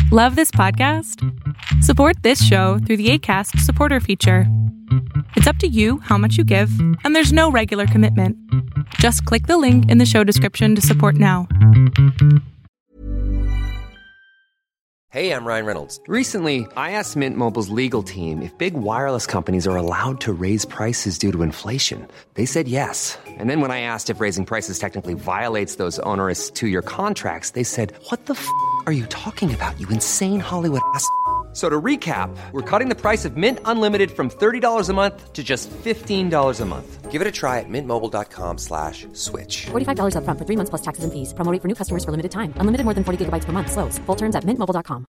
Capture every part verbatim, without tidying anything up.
Love this podcast? Support this show through the Acast supporter feature. It's up to you how much you give, and there's no regular commitment. Just click the link in the show description to support now. Hey, I'm Ryan Reynolds. Recently, I asked Mint Mobile's legal team if big wireless companies are allowed to raise prices due to inflation. They said yes. And then when I asked if raising prices technically violates those onerous two-year contracts, they said, what the f*** are you talking about, you insane Hollywood ass f- So to recap, we're cutting the price of Mint Unlimited from thirty dollars a month to just fifteen dollars a month. Give it a try at mintmobile.com slash switch. forty-five dollars up front for three months plus taxes and fees. Promo rate for new customers for limited time. Unlimited more than forty gigabytes per month. Slows full terms at mint mobile dot com.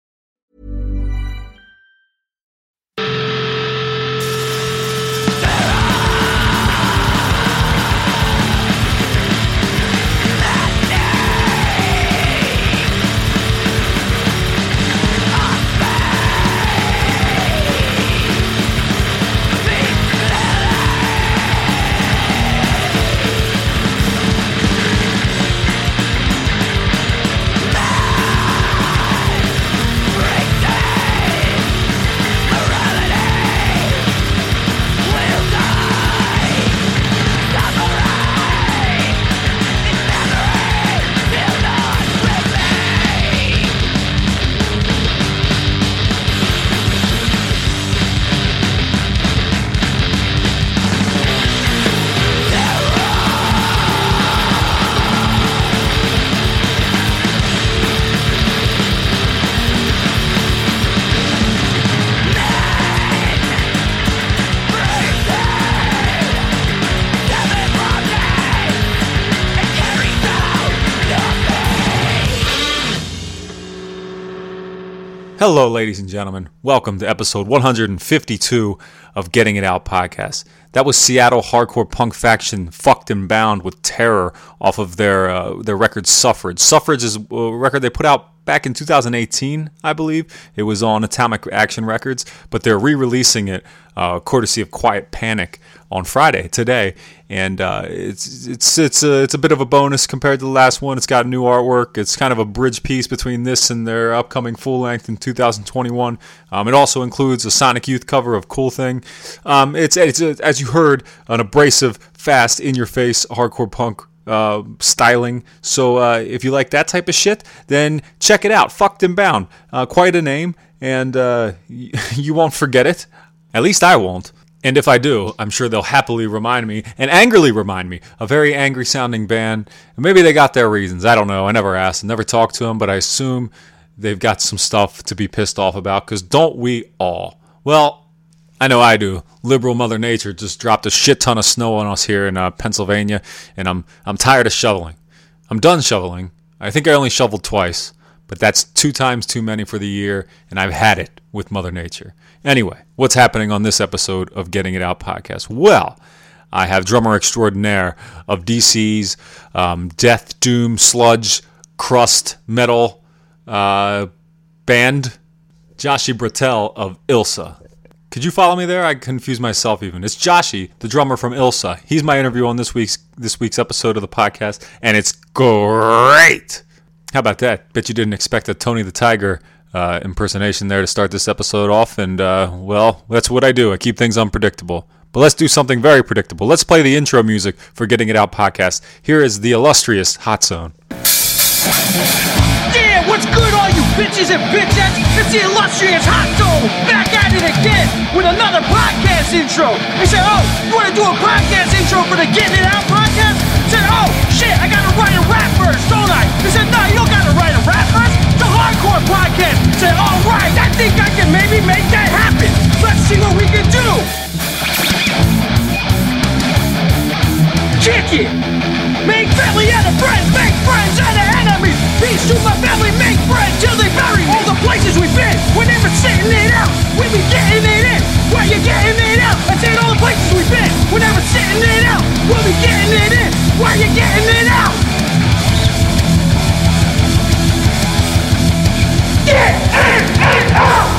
Hello, ladies and gentlemen. Welcome to episode one hundred fifty-two of Getting It Out podcast. That was Seattle hardcore punk faction Fucked and Bound with Terror off of their uh, their record Suffrage. Suffrage is a record they put out back in two thousand eighteen, I believe. It was on Atomic Action Records, but they're re-releasing it uh, courtesy of Quiet Panic on Friday, today. And uh, it's it's it's a, it's a bit of a bonus compared to the last one. It's got new artwork. It's kind of a bridge piece between this and their upcoming full length in two thousand twenty-one. Um, it also includes a Sonic Youth cover of Cool Thing. Um, it's it's a, as you heard, an abrasive, fast, in-your-face hardcore punk uh, styling. So uh, if you like that type of shit, then check it out. Fucked and Bound, uh, quite a name, and uh, you won't forget it. At least I won't. And if I do, I'm sure they'll happily remind me, and angrily remind me, a very angry-sounding band. And maybe they got their reasons. I don't know. I never asked. I never talked to them, but I assume they've got some stuff to be pissed off about, because don't we all? Well, I know I do. Liberal Mother Nature just dropped a shit ton of snow on us here in uh, Pennsylvania, and I'm I'm tired of shoveling. I'm done shoveling. I think I only shoveled twice, but that's two times too many for the year, and I've had it with Mother Nature. Anyway, what's happening on this episode of Getting It Out podcast? Well, I have drummer extraordinaire of D C's um, death, doom, sludge, crust, metal uh, band, Joshi Bratell of Ilsa. Could you follow me there? I confuse myself even. It's Joshi, the drummer from Ilsa. He's my interview on this week's this week's episode of the podcast, and it's great. How about that? Bet you didn't expect a Tony the Tiger uh, impersonation there to start this episode off, and uh, well, that's what I do. I keep things unpredictable. But let's do something very predictable. Let's play the intro music for Getting It Out podcast. Here is the illustrious Hot Zone. Yeah, what's good, all you bitches and bitches? It's the illustrious Hot Zone, back at it again with another podcast intro. They said, oh, you want to do a podcast intro for the Getting It Out podcast? I said, oh, shit, I got to write a rap verse, don't I? They said, no, you don't got to write a rap verse. It's a hardcore podcast. I said, all right, I think I can maybe make that happen. Let's see what we can do. Kick it. Make family out of friends, make friends out of enemies. Peace to my family, make friends till they bury me. All the places we've been, we're never sitting it out. We be getting it in, where you getting it out? I said all the places we've been, we're never sitting it out. We'll be getting it in, where you getting it out? Get in and out!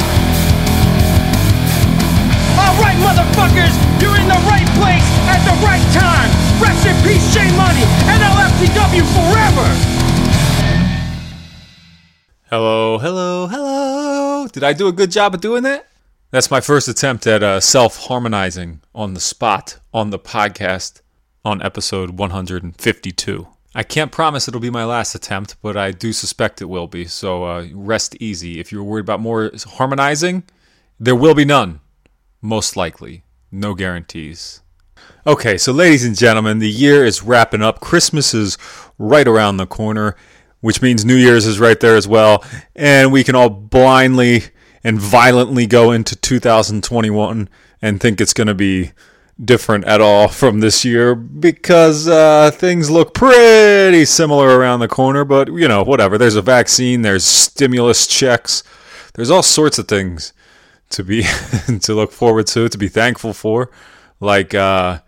Alright, motherfuckers, you're in the right place at the right time. Rest in peace, J Money, and L F T W forever. Hello, hello, hello. Did I do a good job of doing that? That's my first attempt at uh, self-harmonizing on the spot on the podcast on episode one hundred fifty-two. I can't promise it'll be my last attempt, but I do suspect it will be, so uh, rest easy. If you're worried about more harmonizing, there will be none, most likely. No guarantees. Okay, so ladies and gentlemen, the year is wrapping up. Christmas is right around the corner, which means New Year's is right there as well, and we can all blindly and violently go into two thousand twenty-one and think it's going to be different at all from this year because uh, things look pretty similar around the corner, but, you know, whatever. There's a vaccine, there's stimulus checks, there's all sorts of things to be to look forward to, to be thankful for. Like, uh,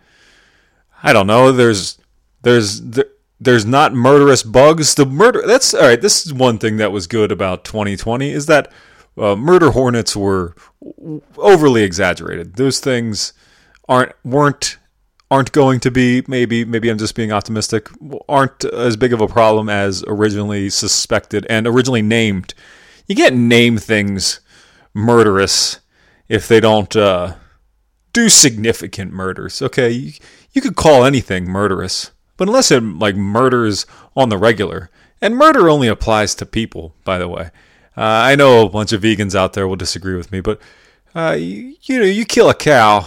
I don't know, there's there's there, there's not murderous bugs. The murder, that's, all right, this is one thing that was good about twenty twenty, is that Uh, murder hornets were overly exaggerated. Those things aren't weren't aren't going to be, maybe maybe I'm just being optimistic, aren't as big of a problem as originally suspected and originally named. You can't name things murderous if they don't uh, do significant murders. Okay, you, you could call anything murderous, but unless it like murders on the regular, and murder only applies to people, by the way. Uh, I know a bunch of vegans out there will disagree with me, but uh, you, you know, you kill a cow,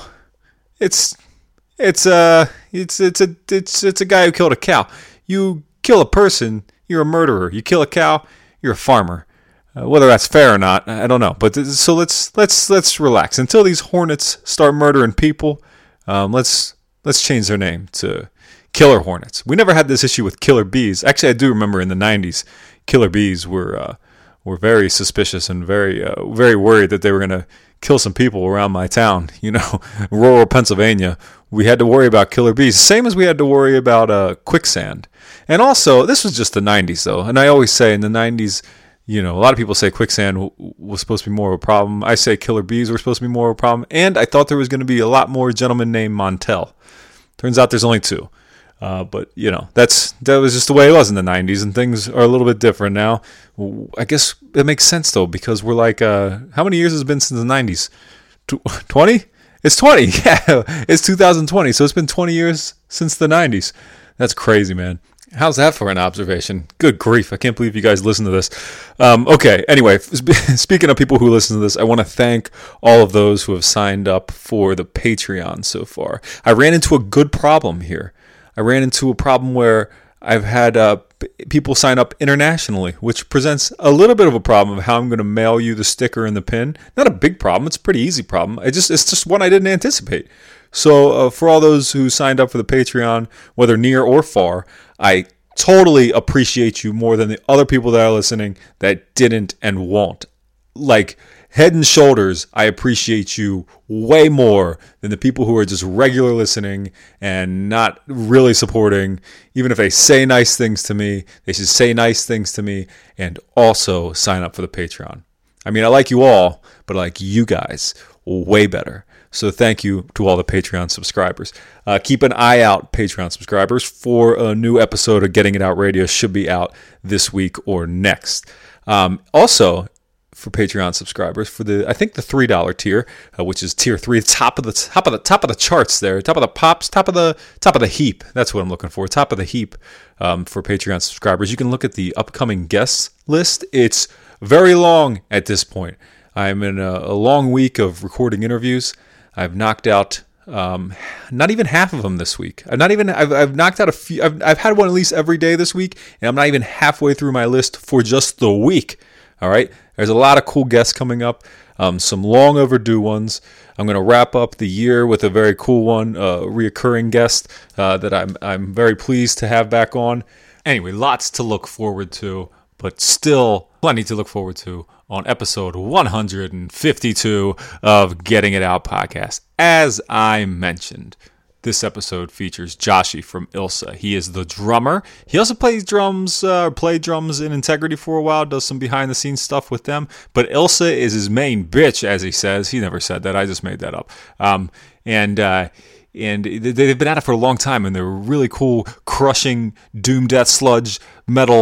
it's it's uh it's it's a it's it's a guy who killed a cow. You kill a person, you're a murderer. You kill a cow, you're a farmer. Uh, whether that's fair or not, I don't know. But th- so let's let's let's relax until these hornets start murdering people. Um, let's let's change their name to killer hornets. We never had this issue with killer bees. Actually, I do remember in the nineties, killer bees were. Uh, were very suspicious and very uh, very worried that they were going to kill some people around my town. You know, rural Pennsylvania, we had to worry about killer bees, same as we had to worry about uh, quicksand. And also, this was just the nineties, though. And I always say in the nineties, you know, a lot of people say quicksand w- was supposed to be more of a problem. I say killer bees were supposed to be more of a problem. And I thought there was going to be a lot more gentlemen named Montel. Turns out there's only two. Uh, but, you know, that's that was just the way it was in the nineties, and things are a little bit different now. I guess it makes sense, though, because we're like, uh, how many years has it been since the nineties? twenty? It's twenty. Yeah, it's two thousand twenty, so it's been twenty years since the nineties. That's crazy, man. How's that for an observation? Good grief, I can't believe you guys listen to this. Um, okay, anyway, speaking of people who listen to this, I want to thank all of those who have signed up for the Patreon so far. I ran into a good problem here. I ran into a problem where I've had uh, p- people sign up internationally, which presents a little bit of a problem of how I'm going to mail you the sticker and the pin. Not a big problem. It's a pretty easy problem. I just It's just one I didn't anticipate. So uh, for all those who signed up for the Patreon, whether near or far, I totally appreciate you more than the other people that are listening that didn't and won't. Like, head and shoulders, I appreciate you way more than the people who are just regular listening and not really supporting. Even if they say nice things to me, they should say nice things to me and also sign up for the Patreon. I mean, I like you all, but I like you guys way better. So thank you to all the Patreon subscribers. Uh, keep an eye out, Patreon subscribers, for a new episode of Getting It Out Radio. Should be out this week or next. Um, also, for Patreon subscribers, for the I think the three dollars tier, uh, which is tier three, top of the top of the top of the charts there, top of the pops, top of the top of the heap. That's what I'm looking for. Top of the heap um, for Patreon subscribers. You can look at the upcoming guest list. It's very long at this point. I'm in a, a long week of recording interviews. I've knocked out um, not even half of them this week. I've not even I've, I've knocked out a few. I've, I've had one at least every day this week, and I'm not even halfway through my list for just the week. All right, there's a lot of cool guests coming up, um, some long overdue ones. I'm going to wrap up the year with a very cool one, a uh, reoccurring guest uh, that I'm I'm very pleased to have back on. Anyway, lots to look forward to, but still plenty to look forward to on episode one hundred fifty-two of Getting It Out podcast. As I mentioned, this episode features Joshy from Ilsa. He is the drummer. He also plays drums, uh, played drums in Integrity for a while, does some behind-the-scenes stuff with them. But Ilsa is his main bitch, as he says. He never said that. I just made that up. Um, and uh, and they've been at it for a long time, and they're really cool, crushing doom death sludge metal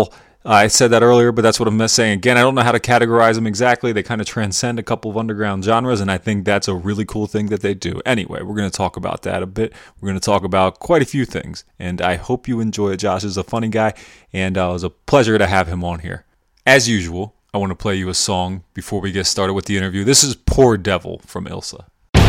I said that earlier, but that's what I'm saying again. I don't know how to categorize them exactly. They kind of transcend a couple of underground genres, and I think that's a really cool thing that they do. Anyway, we're going to talk about that a bit. We're going to talk about quite a few things, and I hope you enjoy it. Josh is a funny guy, and uh, it was a pleasure to have him on here. As usual, I want to play you a song before we get started with the interview. This is Poor Devil from Ilsa.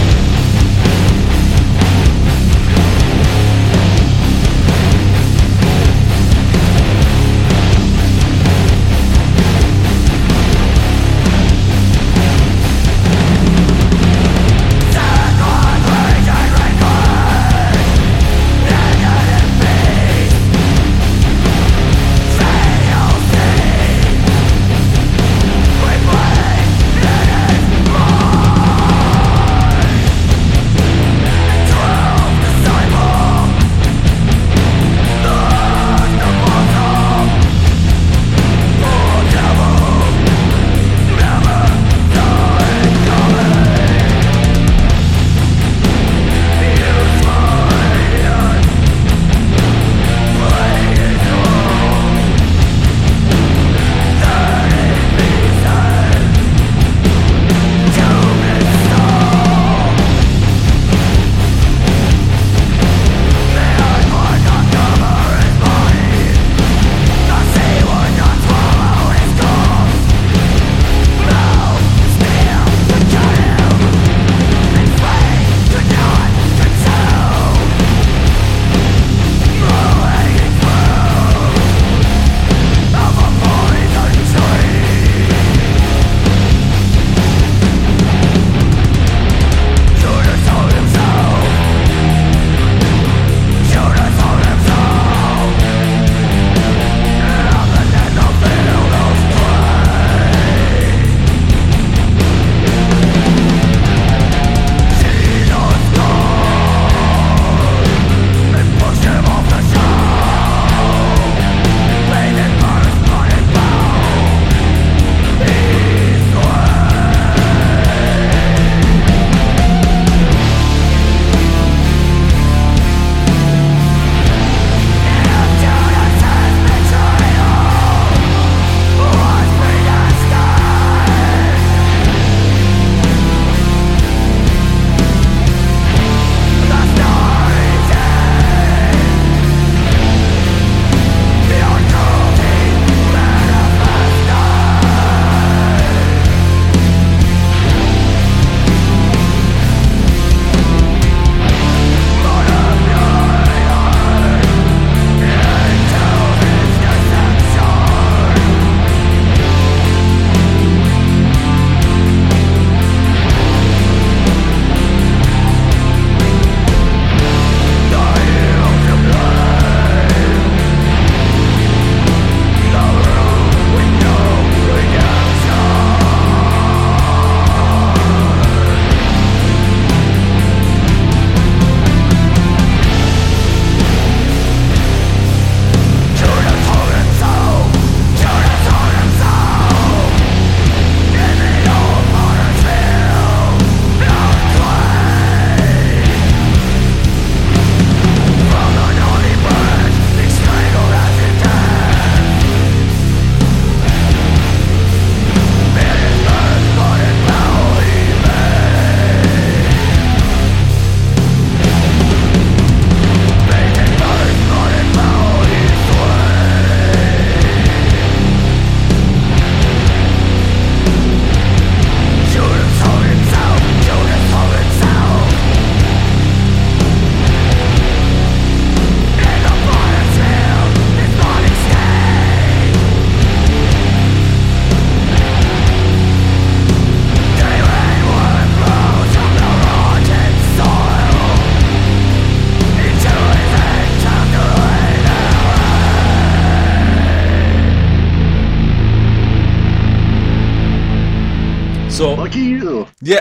So lucky you. Yeah.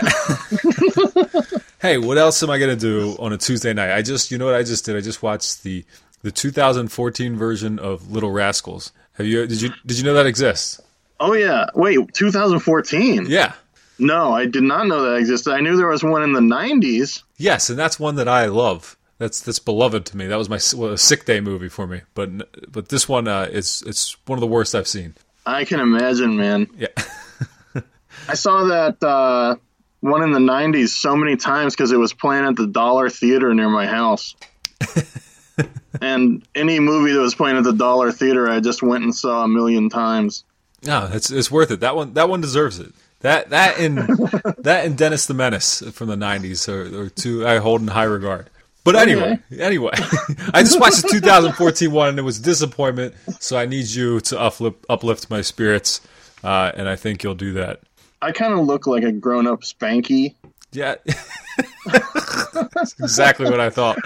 Hey, what else am I gonna do on a Tuesday night? I just, you know what I just did? I just watched the the two thousand fourteen version of Little Rascals. Have you? Did you? Did you know that exists? Oh yeah. Wait, two thousand fourteen? Yeah. No, I did not know that existed. I knew there was one in the nineties. Yes, and that's one that I love. that's that's beloved to me. That was my well, a sick day movie for me. But but this one uh, is it's one of the worst I've seen. I can imagine, man. Yeah. I saw that uh, one in the nineties so many times because it was playing at the Dollar Theater near my house. And any movie that was playing at the Dollar Theater, I just went and saw a million times. No, it's it's worth it. That one that one deserves it. That that and that and Dennis the Menace from the nineties are, are two I hold in high regard. But anyway, okay. anyway, I just watched the two thousand fourteen one and it was a disappointment. So I need you to uplift uplift my spirits, uh, and I think you'll do that. I kind of look like a grown up Spanky. Yeah, that's exactly what I thought.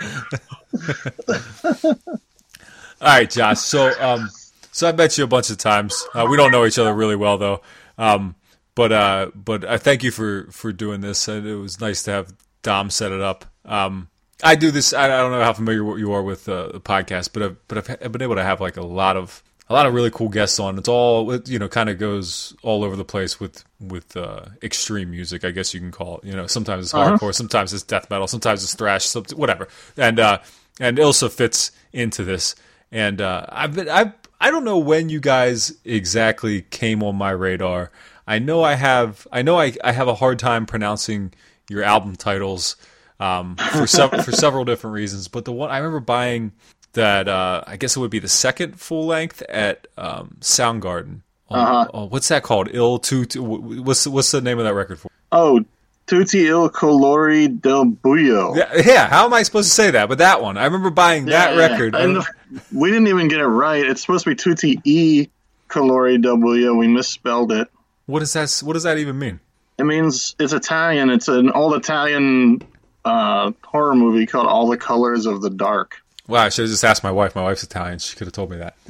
All right, Josh. So, um, so I met you a bunch of times. Uh, we don't know each other really well, though. Um, but uh, but I thank you for, for doing this, and it was nice to have Dom set it up. Um, I do this. I, I don't know how familiar you are with uh, the podcast, but I've, but I've, I've been able to have like a lot of a lot of really cool guests on. It's all it, you know, kind of goes all over the place with with uh, extreme music, I guess you can call it. You know, sometimes it's uh-huh. hardcore, sometimes it's death metal, sometimes it's thrash, some, whatever. And uh, and Ilsa fits into this. And uh, I've been I I don't know when you guys exactly came on my radar. I know I have I know I, I have a hard time pronouncing your album titles um, for several for several different reasons. But the one I remember buying that uh, I guess it would be the second full length at um, Soundgarden. Uh-huh. Oh, what's that called? Il Tutti. What's what's the name of that record for? Oh, Tutti il colore del buio. Yeah, yeah. How am I supposed to say that? But that one, I remember buying yeah, that yeah. record. And we didn't even get it right. It's supposed to be Tutti e colore del buio. We misspelled it. What does that? What does that even mean? It means it's Italian. It's an old Italian uh, horror movie called All the Colors of the Dark. Wow, I should have just asked my wife. My wife's Italian. She could have told me that.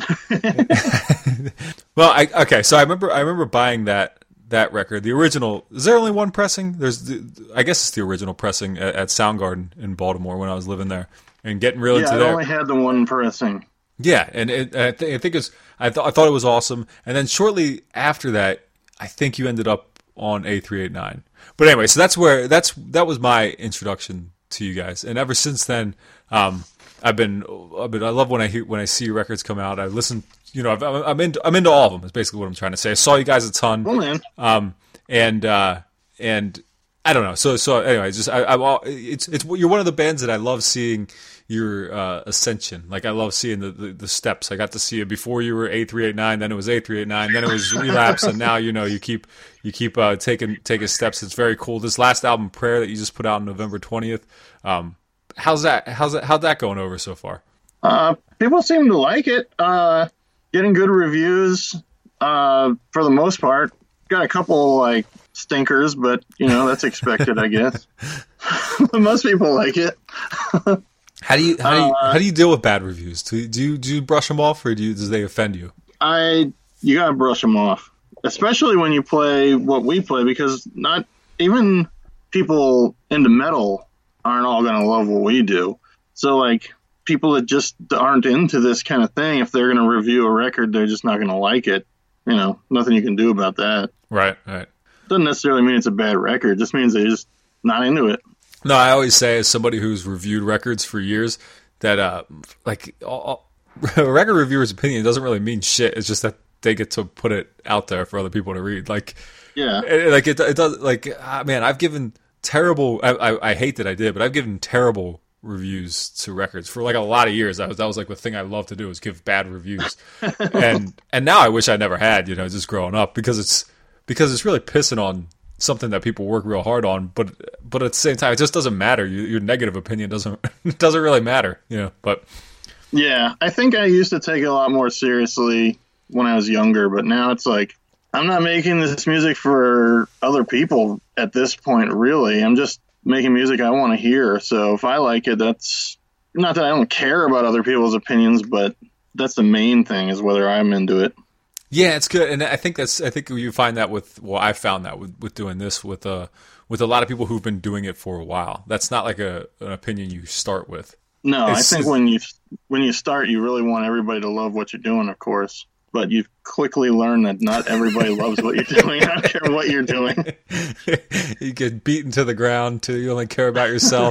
Well, I, okay, so I remember I remember buying that that record. The original. Is there only one pressing? There's, the, I guess it's the original pressing at, at Soundgarden in Baltimore when I was living there, and getting real yeah, into I that. only had the one pressing. Yeah, and it, I, th- I think it's. I thought I thought it was awesome, and then shortly after that, I think you ended up on A three eighty-nine. But anyway, so that's where that's that was my introduction to you guys, and ever since then. Um, I've been, I've been, I love when I hear when I see records come out. I listen, you know, I've, I'm into, I'm into all of them. Is basically what I'm trying to say. I saw you guys a ton, oh man, um, and uh, and I don't know. So so anyway, just I, I, it's it's you're one of the bands that I love seeing your uh, ascension. Like I love seeing the, the, the steps. I got to see you before you were A three eighty-nine, then it was A three eighty-nine, then it was Relapse, and now you know you keep you keep uh, taking taking steps. It's very cool. This last album, Prayer, that you just put out on November twentieth. Um, How's that? How's that? How's that going over so far? Uh, people seem to like it. Uh, getting good reviews uh, for the most part. Got a couple like stinkers, but you know that's expected, I guess. Most people like it. How do you how do you, uh, how do you deal with bad reviews? Do you, do you do you brush them off, or do you, does they offend you? I you gotta brush them off, especially when you play what we play, because not even people into metal aren't all going to love what we do. So, like, people that just aren't into this kind of thing, if they're going to review a record, they're just not going to like it. You know, nothing you can do about that. Right, right. Doesn't necessarily mean it's a bad record. It just means they're just not into it. No, I always say, as somebody who's reviewed records for years, that, uh, like, all, a record reviewer's opinion doesn't really mean shit. It's just that they get to put it out there for other people to read. Like, yeah. It, like, it, it does, like, ah, man, I've given... terrible I, I I hate that I did, but I've given terrible reviews to records for like a lot of years. That was that was like the thing I love to do, is give bad reviews. and and now I wish I never had, you know, just growing up, because it's because it's really pissing on something that people work real hard on, but but at the same time it just doesn't matter. Your, your negative opinion doesn't doesn't really matter, you know. But yeah, I think I used to take it a lot more seriously when I was younger, but now it's like, I'm not making this music for other people at this point, really. I'm just making music I want to hear. So if I like it, that's not that I don't care about other people's opinions, but that's the main thing, is whether I'm into it. Yeah, it's good. And I think that's, I think you find that with, well, I found that with, with doing this with, uh, with a lot of people who've been doing it for a while. That's not like a, an opinion you start with. No, It's- I think when you, when you start, you really want everybody to love what you're doing, of course. but you quickly learn that not everybody loves what you're doing. I don't care what you're doing. You get beaten to the ground too. You only care about yourself.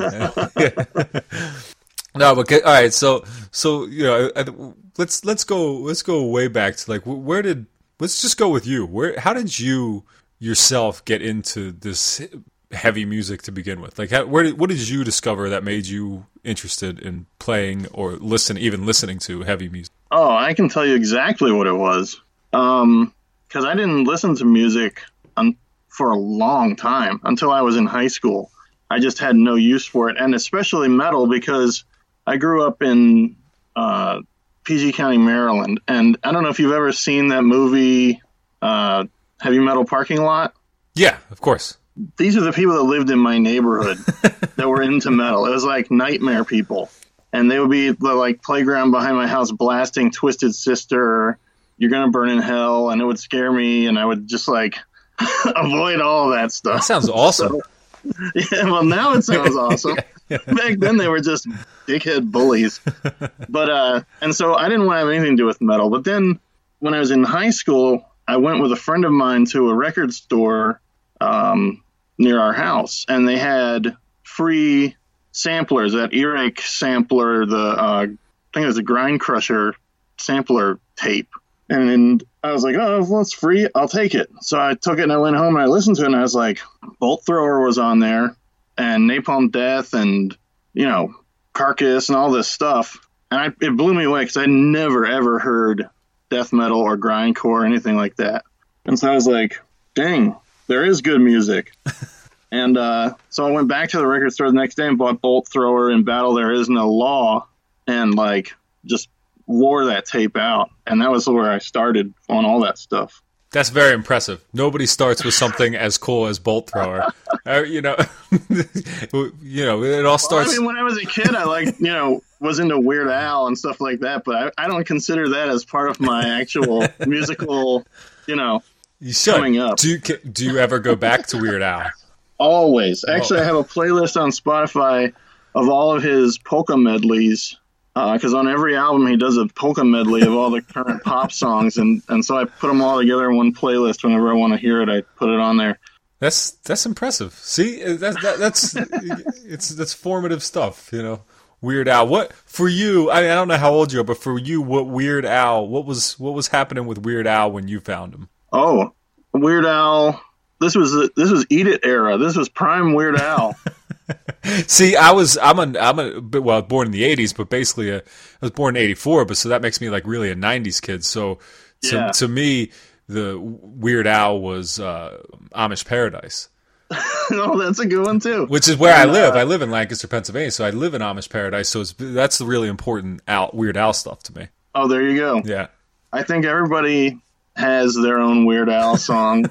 No, but all right. So, so you know, let's let's go let's go way back to like where did let's just go with you. Where how did you yourself get into this heavy music to begin with? Like, how, where did, what did you discover that made you interested in playing or listen, even listening to heavy music? Oh, I can tell you exactly what it was. Um, because I didn't listen to music un- for a long time until I was in high school. I just had no use for it, and especially metal because I grew up in uh, P G County, Maryland, and I don't know if you've ever seen that movie, uh, Heavy Metal Parking Lot. Yeah, of course. These are the people that lived in my neighborhood that were into metal. It was like nightmare people, and they would be the like playground behind my house blasting Twisted Sister, You're Gonna Burn in Hell, and it would scare me, and I would just like avoid all that stuff. That sounds awesome. So, yeah, well, now it sounds awesome. Back then they were just dickhead bullies. But uh and so I didn't want to have anything to do with metal. But then when I was in high school, I went with a friend of mine to a record store um near our house, and they had free samplers, that Earache sampler, the uh I think it was a Grind Crusher sampler tape. And I was like, oh, well, it's free, I'll take it. So I took it and I went home and I listened to it, and I was like, Bolt Thrower was on there, and Napalm Death, and, you know, Carcass, and all this stuff. And I, it blew me away because I never, ever heard death metal or grindcore or anything like that. And so I was like, dang, there is good music. And uh, so I went back to the record store the next day and bought Bolt Thrower and Battle There Is No Law, and, like, just wore that tape out. And that was where I started on all that stuff. That's very impressive. Nobody starts with something as cool as Bolt Thrower. Uh, you know, you know, it all starts. Well, I mean, when I was a kid, I like, you know, was into Weird Al and stuff like that, but I, I don't consider that as part of my actual musical, you know, you should. Coming up. Do you, do you ever go back to Weird Al? Always. Actually, oh. I have a playlist on Spotify of all of his polka medleys. Because uh, on every album he does a polka medley of all the current pop songs, and, and so I put them all together in one playlist. Whenever I want to hear it, I put it on there. That's that's impressive. See, that's that, that's it's that's formative stuff, you know. Weird Al. What for you? I, I don't know how old you are, but for you, what Weird Al? What was what was happening with Weird Al when you found him? Oh, Weird Al. This was this was Eat It era. This was prime Weird Al. See, I was I'm a I'm a well born in the eighties, but basically a, I was born in eighty-four, but so that makes me like really a nineties kid. So to yeah. to me, the Weird Al was uh, Amish Paradise. Oh, that's a good one too. Which is where and, I live. Uh, I live in Lancaster, Pennsylvania, so I live in Amish Paradise. So it's, that's the really important Al, Weird Al stuff to me. Oh, there you go. Yeah, I think everybody has their own Weird Al song.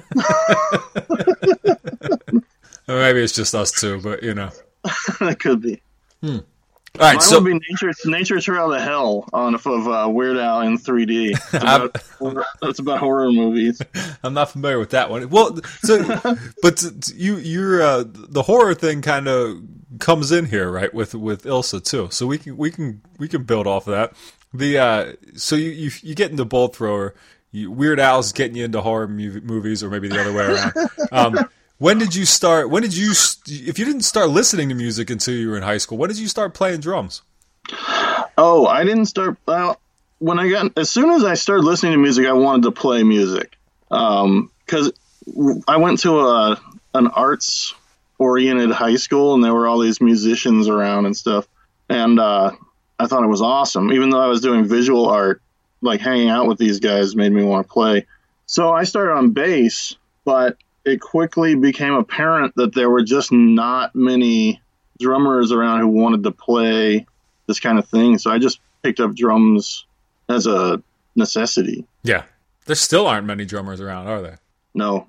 Or maybe it's just us two, but you know. That could be. Hmm. All right, Mine so would be Nature, Nature Trail to Hell on of uh, Weird Al in three D. It's about, horror, it's about horror movies. I'm not familiar with that one. Well, so, but you, you're uh, the horror thing kind of comes in here, right? With with Ilsa too, so we can we can we can build off of that. The uh, so you, you you get into Bolt Thrower. You, Weird Al's getting you into horror mu- movies, or maybe the other way around. Um, When did you start? When did you? If you didn't start listening to music until you were in high school, when did you start playing drums? Oh, I didn't start. Well, when I got as soon as I started listening to music, I wanted to play music. Um, because I went to a an arts oriented high school, and there were all these musicians around and stuff, and uh, I thought it was awesome. Even though I was doing visual art, like hanging out with these guys made me want to play. So I started on bass, but it quickly became apparent that there were just not many drummers around who wanted to play this kind of thing. So I just picked up drums as a necessity. Yeah. There still aren't many drummers around, are there? No.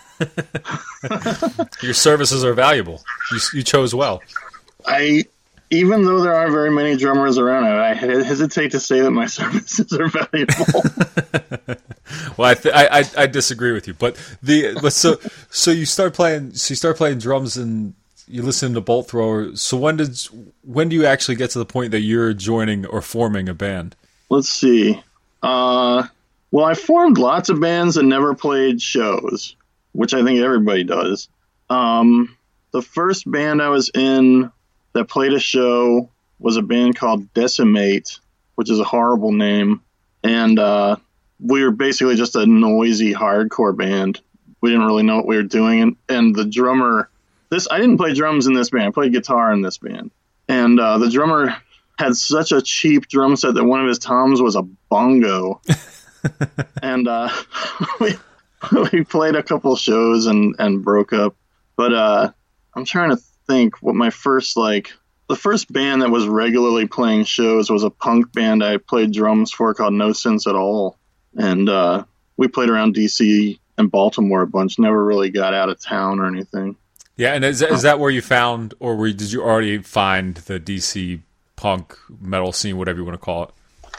Your services are valuable. You, you chose well. I, even though there aren't very many drummers around, I hesitate to say that my services are valuable. Well, I, th- I, I I disagree with you, but the but so so you start playing so you start playing drums and you listen to Bolt Thrower. So when did when do you actually get to the point that you're joining or forming a band? Let's see. Uh, Well, I formed lots of bands that never played shows, which I think everybody does. Um, the first band I was in that played a show was a band called Decimate, which is a horrible name. And uh, we were basically just a noisy hardcore band. We didn't really know what we were doing. And, and the drummer, this I didn't play drums in this band. I played guitar in this band. And uh, the drummer had such a cheap drum set that one of his toms was a bongo. and uh, we, we played a couple shows and, and broke up. But uh, I'm trying to think what my first, like, the first band that was regularly playing shows was a punk band I played drums for called No Sense at All. And uh, we played around D C and Baltimore a bunch, never really got out of town or anything. Yeah, and is that, is that where you found, or were, did you already find the D C punk metal scene, whatever you want to call it?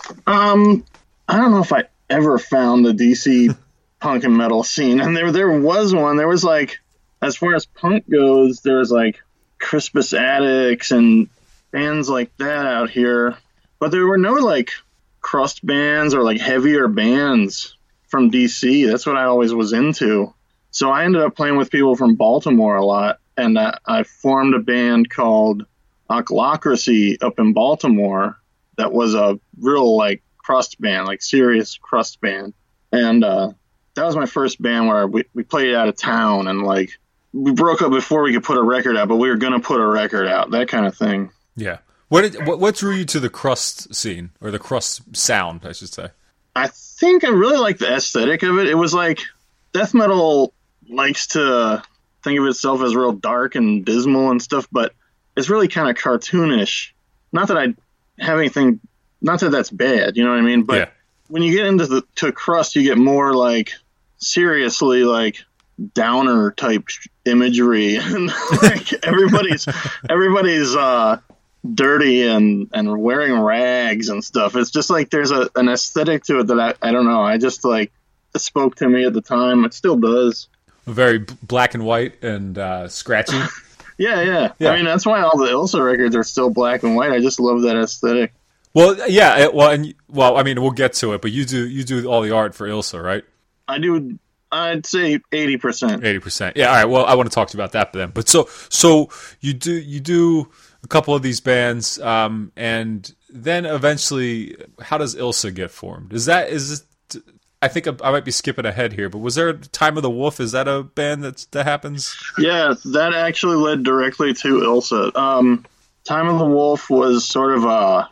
Um, I don't know if I ever found the D C punk and metal scene. And there there was one. There was, like, as far as punk goes, there was, like, Crispus Attucks and bands like that out here. But there were no, like, crust bands or, like, heavier bands from D C. That's what I always was into. So I ended up playing with people from Baltimore a lot, and I, I formed a band called Ochlocracy up in Baltimore that was a real, like, crust band, like serious crust band. And uh, that was my first band where we, we played out of town, and, like, we broke up before we could put a record out, but we were going to put a record out, that kind of thing. Yeah. What, did, what what drew you to the crust scene, or the crust sound, I should say? I think I really liked the aesthetic of it. It was like death metal likes to think of itself as real dark and dismal and stuff, but it's really kind of cartoonish. Not that I have anything, not that that's bad, you know what I mean? But yeah. When you get into the to crust, you get more, like, seriously, like, downer type imagery, and, like, everybody's everybody's uh dirty and and wearing rags and stuff. It's just like there's a an aesthetic to it that I, I don't know, I just, like, it spoke to me at the time. It still does. Very b- black and white and uh scratchy. yeah, yeah yeah I mean, that's why all the Ilsa records are still black and white. I just love that aesthetic. Well, yeah, it, well, and well, I mean, we'll get to it, but you do you do all the art for Ilsa, right? I do. I'd say eighty percent. eighty percent. Yeah, all right. Well, I want to talk to you about that then. But so so you do you do a couple of these bands, um, and then eventually, how does Ilsa get formed? Is that is it, I think I might be skipping ahead here, but was there Time of the Wolf? Is that a band that's, that happens? Yeah, that actually led directly to Ilsa. Um, Time of the Wolf was sort of a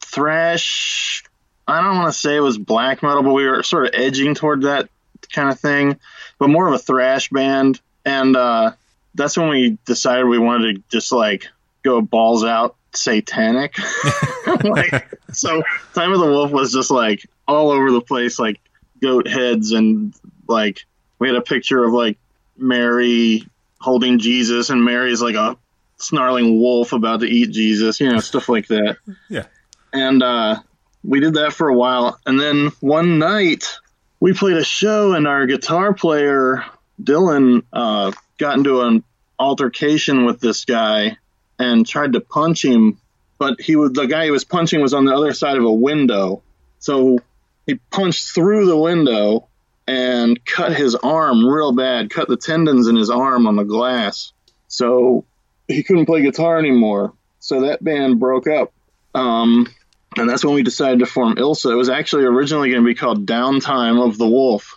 thrash. I don't want to say it was black metal, but we were sort of edging toward that kind of thing, but more of a thrash band. And uh, that's when we decided we wanted to just, like, go balls out satanic. Like, so Time of the Wolf was just, like, all over the place, like goat heads, and, like, we had a picture of, like, Mary holding Jesus, and Mary's like a snarling wolf about to eat Jesus, you know, stuff like that. Yeah. And uh, we did that for a while, and then one night we played a show, and our guitar player Dylan uh, got into an altercation with this guy and tried to punch him, but he was the guy he was punching was on the other side of a window. So he punched through the window and cut his arm real bad, cut the tendons in his arm on the glass. So he couldn't play guitar anymore. So that band broke up. Um, and that's when we decided to form Ilsa. It was actually originally going to be called Downtime of the Wolf.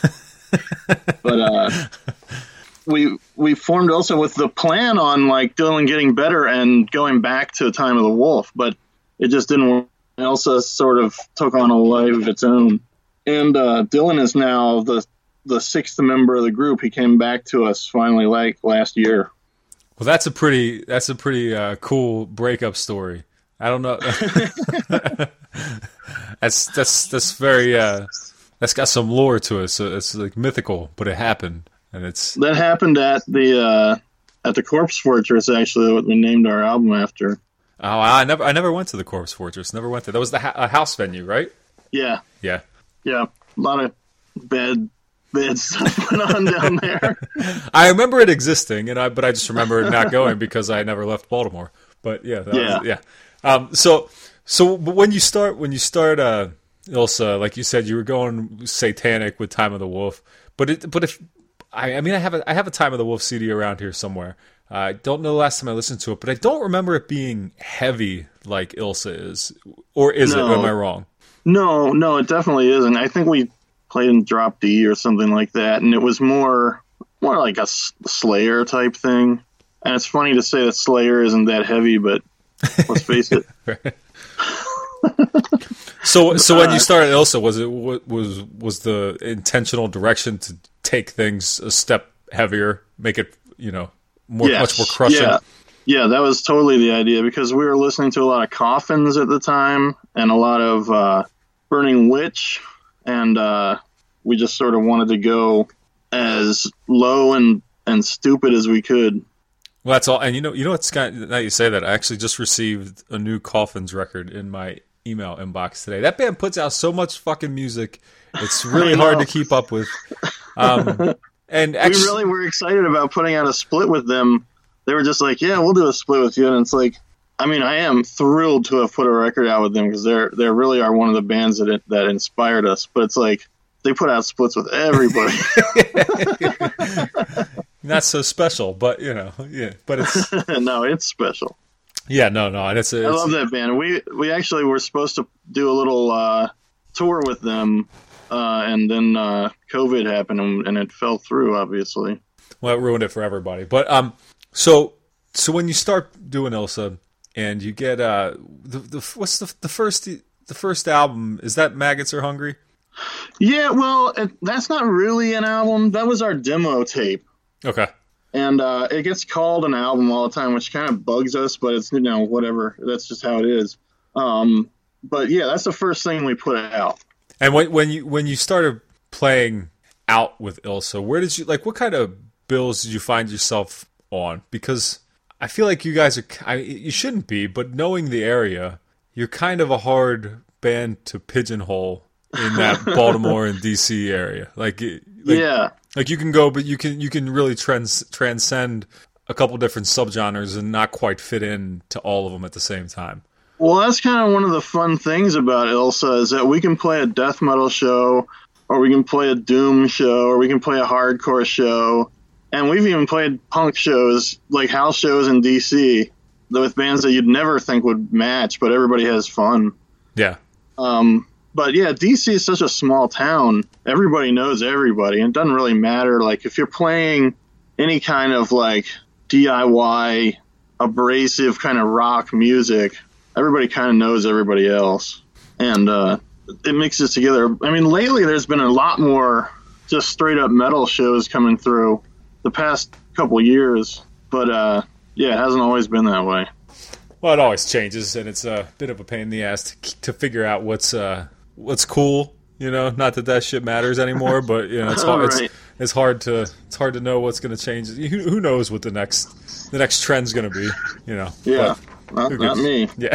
But uh, we we formed Ilsa with the plan on, like, Dylan getting better and going back to Time of the Wolf, but it just didn't work. Ilsa sort of took on a life of its own. And uh, Dylan is now the the sixth member of the group. He came back to us finally, like, last year. Well, that's a pretty that's a pretty uh, cool breakup story. I don't know. that's that's that's very uh, that's got some lore to it. So it's, like, mythical, but it happened, and it's that happened at the uh, at the Corpse Fortress. Actually, what we named our album after. Oh, I never I never went to the Corpse Fortress. Never went there. That was the ha- a house venue, right? Yeah. Yeah. Yeah. A lot of bad bad stuff went on down there. I remember it existing, and I but I just remember it not going because I never left Baltimore. But yeah, that yeah, was, yeah. Um, so so when you start when you start uh, Ilsa, like you said, you were going satanic with Time of the Wolf, but it, but if I, I mean, I have a I have a Time of the Wolf C D around here somewhere. Uh, I don't know the last time I listened to it, but I don't remember it being heavy like Ilsa is, or is No. it? Am I wrong? No, no, it definitely isn't. I think we played in Drop D or something like that, and it was more more like a S- Slayer type thing. And it's funny to say that Slayer isn't that heavy, but let's face it. So, so when you started Ilsa, was it was was the intentional direction to take things a step heavier, make it you know more Yes, much more crushing? Yeah. yeah, that was totally the idea because we were listening to a lot of Coffins at the time and a lot of uh, Burning Witch, and uh, we just sort of wanted to go as low and, and stupid as we could. Well, that's all. And you know, you know what's got now you say that I actually just received a new Coffins record in my email inbox today. That band puts out so much fucking music; it's really hard to keep up with. Um, and actually, we really were excited about putting out a split with them. They were just like, "Yeah, we'll do a split with you," and it's like, I mean, I am thrilled to have put a record out with them because they're they really are one of the bands that it, that inspired us. But it's like they put out splits with everybody. not so special, but you know, yeah. But it's No, it's special. yeah, no, no, and it's, it's I love that band. We we actually were supposed to do a little uh, tour with them, uh, and then uh, COVID happened, and, and it fell through. Obviously, well, it ruined it for everybody. But um, so so when you start doing Ilsa and you get uh, the, the what's the the first the first album, is that Maggots Are Hungry? yeah. Well, it, that's not really an album. That was our demo tape. Okay. And uh, it gets called an album all the time, which kind of bugs us, but it's, you know, whatever. That's just how it is. Um, but yeah, that's the first thing we put out. And when when you when you started playing out with Ilsa, where did you like? What kind of bills did you find yourself on? Because I feel like you guys are. I, you shouldn't be, but knowing the area, you're kind of a hard band to pigeonhole in that Baltimore and D C area. Like, like yeah. Like you can go, but you can you can really trans, transcend a couple different subgenres and not quite fit in to all of them at the same time. Well, that's kind of one of the fun things about Ilsa is that we can play a death metal show, or we can play a doom show, or we can play a hardcore show, and we've even played punk shows, like house shows in D C, with bands that you'd never think would match, but everybody has fun. Yeah. Um, but yeah, D C is such a small town. Everybody knows everybody, and it doesn't really matter. Like if you're playing any kind of like D I Y, abrasive kind of rock music, everybody kind of knows everybody else, and uh, it mixes together. I mean, lately there's been a lot more just straight up metal shows coming through the past couple years, but uh, yeah, it hasn't always been that way. Well, it always changes, and it's a bit of a pain in the ass to, to figure out what's uh, what's cool. You know, not that that shit matters anymore, but you know, it's hard. Right. It's, it's hard to it's hard to know what's going to change. Who, who knows what the next the next trend's going to be? You know. Yeah, But not, who not gives- me. Yeah.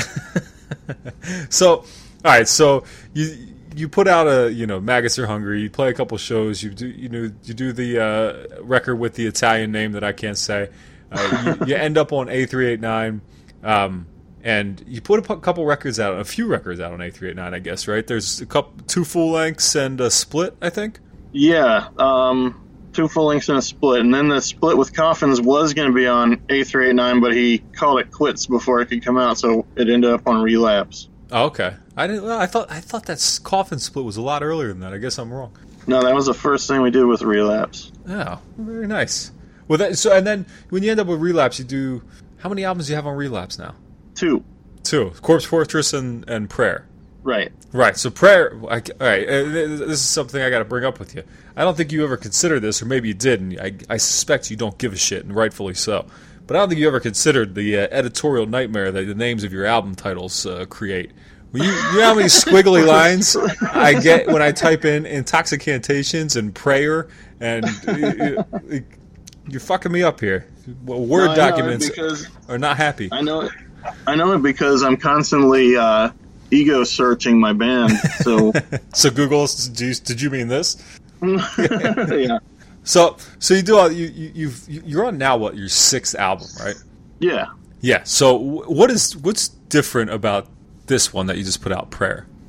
So, all right. So you you put out a you know Maggots Are Hungry. You play a couple shows. You do you know you do the uh, record with the Italian name that I can't say. Uh, you, you end up on A three eighty-nine. Um, and you put a pu- couple records out, a few records out on A three eighty-nine, I guess, right? There's a couple, two full lengths and a split, I think. Yeah, um, two full lengths and a split, and then the split with Coffins was going to be on A three eighty-nine, but he called it quits before it could come out, so it ended up on Relapse. Oh, okay. I didn't. Well, I thought I thought that Coffin split was a lot earlier than that. I guess I'm wrong. No, that was the first thing we did with Relapse. Oh, very nice. Well, that, so and then when you end up with Relapse, you do how many albums do you have on Relapse now? Two. Two. Corpse Fortress and, and Prayer. Right. Right. So Prayer. I, all right. Uh, this is something I got to bring up with you. I don't think you ever considered this, or maybe you did, and I, I suspect you don't give a shit, and rightfully so. But I don't think you ever considered the uh, editorial nightmare that the names of your album titles uh, create. Well, you, you know how many squiggly lines I get when I type in Intoxicantations and Prayer, and uh, uh, you're fucking me up here. Well, Word No, I know it documents because are not happy. I know it. I know it because I'm constantly uh, ego searching my band. So So Google, did you, did you mean this? yeah, So so you do all, you you you've, you're on now what your sixth album, right? yeah. Yeah. So what is what's different about this one that you just put out, Prayer?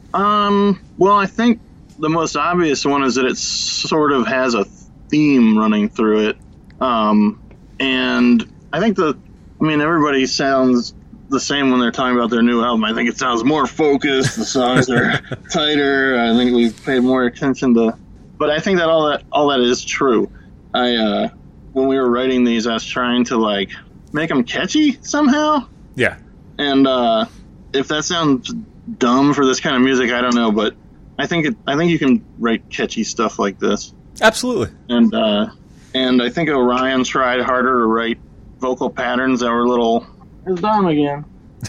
Um, well, I think the most obvious one is that it sort of has a theme running through it. Um, and I think the, I mean, everybody sounds the same when they're talking about their new album. I think it sounds more focused. The songs are tighter. I think we've paid more attention to, but I think that all that, all that is true. I, uh, when we were writing these, I was trying to like make them catchy somehow. Yeah. And, uh, if that sounds dumb for this kind of music, I don't know, but I think it, I think you can write catchy stuff like this. Absolutely. And, uh, and I think Orion tried harder to write vocal patterns that were a little, it's Dom again,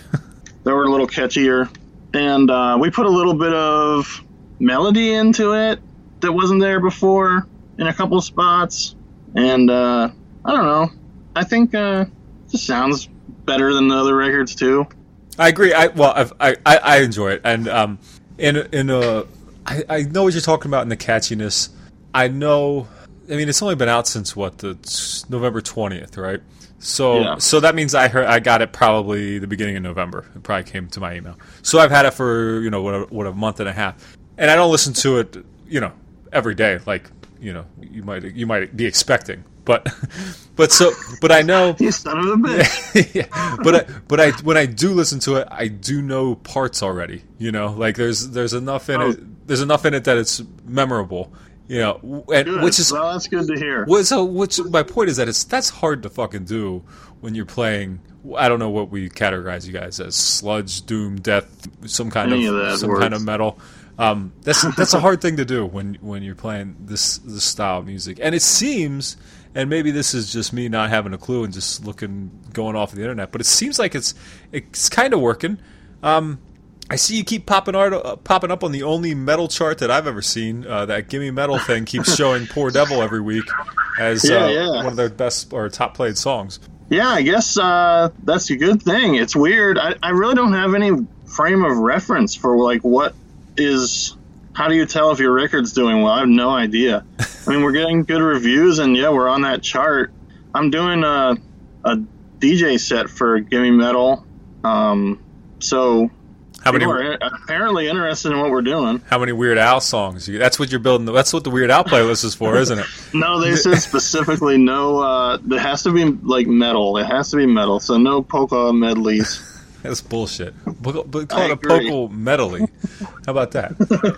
that were a little catchier. And, uh, we put a little bit of melody into it that wasn't there before in a couple spots. And, uh, I don't know. I think, uh, it just sounds better than the other records too. I agree. I well, I've, I I I enjoy it, and um, in in a, I, I know what you're talking about in the catchiness. I know. I mean, it's only been out since what, the November twentieth, right? So Yeah. so that means I heard I got it probably the beginning of November. It probably came to my email. So I've had it for you know what a, what a month and a half, and I don't listen to it you know every day like you know you might you might be expecting. But, but so, but I know. You son of a bitch. Yeah, but I, but I when I do listen to it, I do know parts already. You know, like there's there's enough in Oh. it. There's enough in it that it's memorable. You know, and Good. which is Well, that's good to hear. what, so which my point is that it's that's hard to fucking do when you're playing. I don't know what we categorize you guys as: sludge, doom, death, some kind Any of, of that some works. kind of metal. Um, that's that's a hard thing to do when when you're playing this this style of music. And it seems, and maybe this is just me not having a clue and just looking going off of the internet, but it seems like it's it's kind of working. Um, I see you keep popping art, uh, popping up on the only metal chart that I've ever seen. Uh, that Gimme Metal thing keeps showing "Poor Devil" every week as Yeah, uh, yeah. one of their best or top played songs. Yeah, I guess uh, that's a good thing. It's weird. I, I really don't have any frame of reference for like what is. How do you tell if your record's doing well? I have no idea. I mean, we're getting good reviews, and yeah, we're on that chart. I'm doing a a D J set for Gimme Metal, um, so How many people are apparently interested in what we're doing. how many Weird Al songs? You, that's what you're building. That's what the Weird Al playlist is for, isn't it? No, they said specifically no. Uh, it has to be like metal. It has to be metal. So no polka medleys. That's bullshit. But, but call I it a agree. Poco medley. How about that?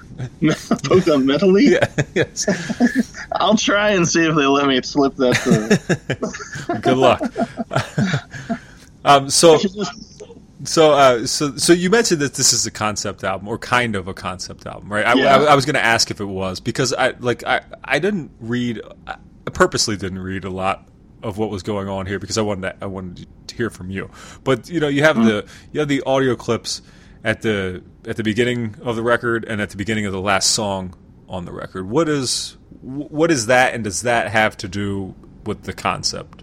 Polka medley. Yeah. Yes. I'll try and see if they let me slip that through. Good luck. um. So. So, uh, so, so you mentioned that this is a concept album, or kind of a concept album, right? I, Yeah. I, I was going to ask if it was because I, like, I, I didn't read, I purposely didn't read a lot of what was going on here because I wanted, to, I wanted to hear from you. But you know, you have Mm-hmm. the, you have the audio clips at the at the beginning of the record and at the beginning of the last song on the record. What is, what is that, and does that have to do with the concept?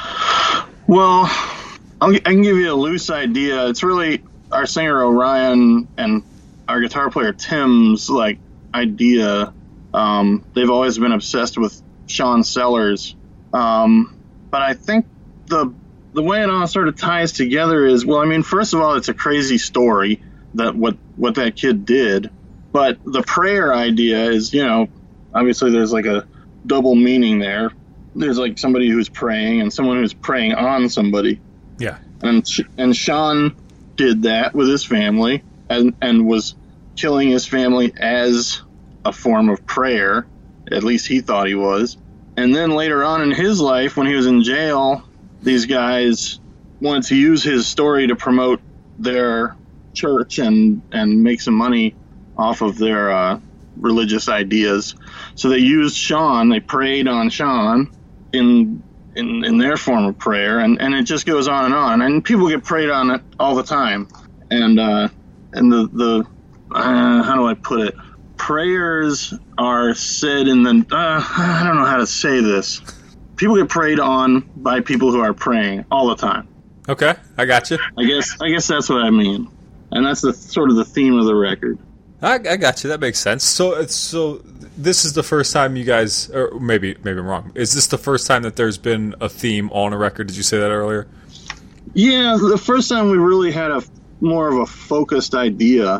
Well, I'll, I can give you a loose idea. It's really our singer Orion and our guitar player Tim's like idea. Um, they've always been obsessed with Sean Sellers, um, but I think the the way it all sort of ties together is, well, I mean, first of all, it's a crazy story that what what that kid did, but the prayer idea is, you know, obviously there's like a double meaning there. There's like somebody who's praying and someone who's praying on somebody. Yeah. And and Sean did that with his family and, and was killing his family as a form of prayer. At least he thought he was. And then later on in his life, when he was in jail, these guys wanted to use his story to promote their church and, and make some money off of their uh, religious ideas. So they used Sean, they prayed on Sean in in, in their form of prayer, and, and it just goes on and on. And people get prayed on it all the time. And uh, and the, the uh, how do I put it? Prayers are said in the, uh, I don't know how to say this. People get prayed on by people who are praying all the time. Okay, I got you. I guess I guess that's what I mean. And that's the sort of the theme of the record. I, I got you. That makes sense. So, it's so this is the first time you guys, or maybe maybe I'm wrong. Is this the first time that there's been a theme on a record? Did you say that earlier? Yeah, the first time we really had a more of a focused idea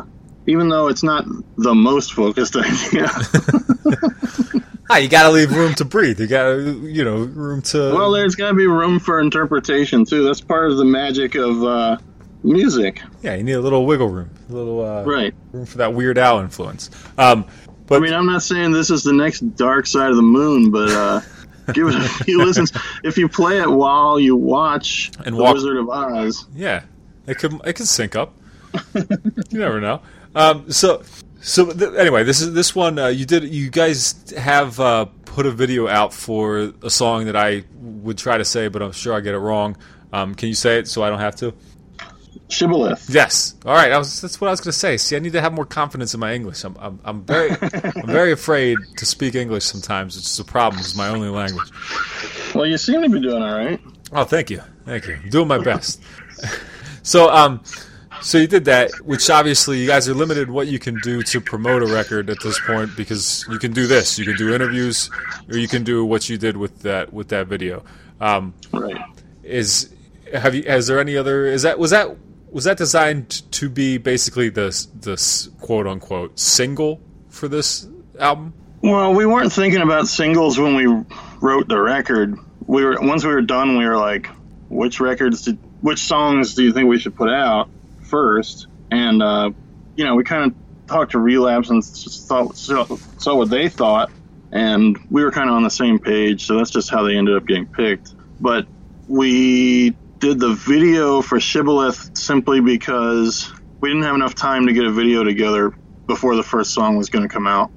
even though it's not the most focused idea. Ah, you got to leave room to breathe. You got to, you know, room to. Well, there's got to be room for interpretation too. That's part of the magic of uh, music. Yeah, you need a little wiggle room, a little uh, right room for that Weird Al influence. Um, but I mean, I'm not saying this is the next Dark Side of the Moon, but uh, give it a few listens. If you play it while you watch and The walk, Wizard of Oz, yeah, it could it could sync up. You never know. Um, so. So th- anyway, this is this one. Uh, you did. You guys have uh, put a video out for a song that I would try to say, but I'm sure I get it wrong. Um, can you say it so I don't have to? Shibboleth. Yes. All right. I was, that's what I was going to say. See, I need to have more confidence in my English. I'm I'm, I'm very I'm very afraid to speak English sometimes, which is a problem. It's my only language. Well, you seem to be doing all right. Oh, thank you, thank you. I'm doing my best. so um. So you did that, which obviously you guys are limited what you can do to promote a record at this point, because you can do this, you can do interviews, or you can do what you did with that with that video. Um, right. Is have you? Is there any other? Is that was that was that designed to be basically the the quote unquote single for this album? Well, we weren't thinking about singles when we wrote the record. We were once we were done, we were like, which records did, which songs do you think we should put out first? And uh you know, we kind of talked to Relapse and just thought saw, saw what they thought, and we were kind of on the same page, so that's just how they ended up getting picked. But we did the video for Shibboleth simply because we didn't have enough time to get a video together before the first song was going to come out.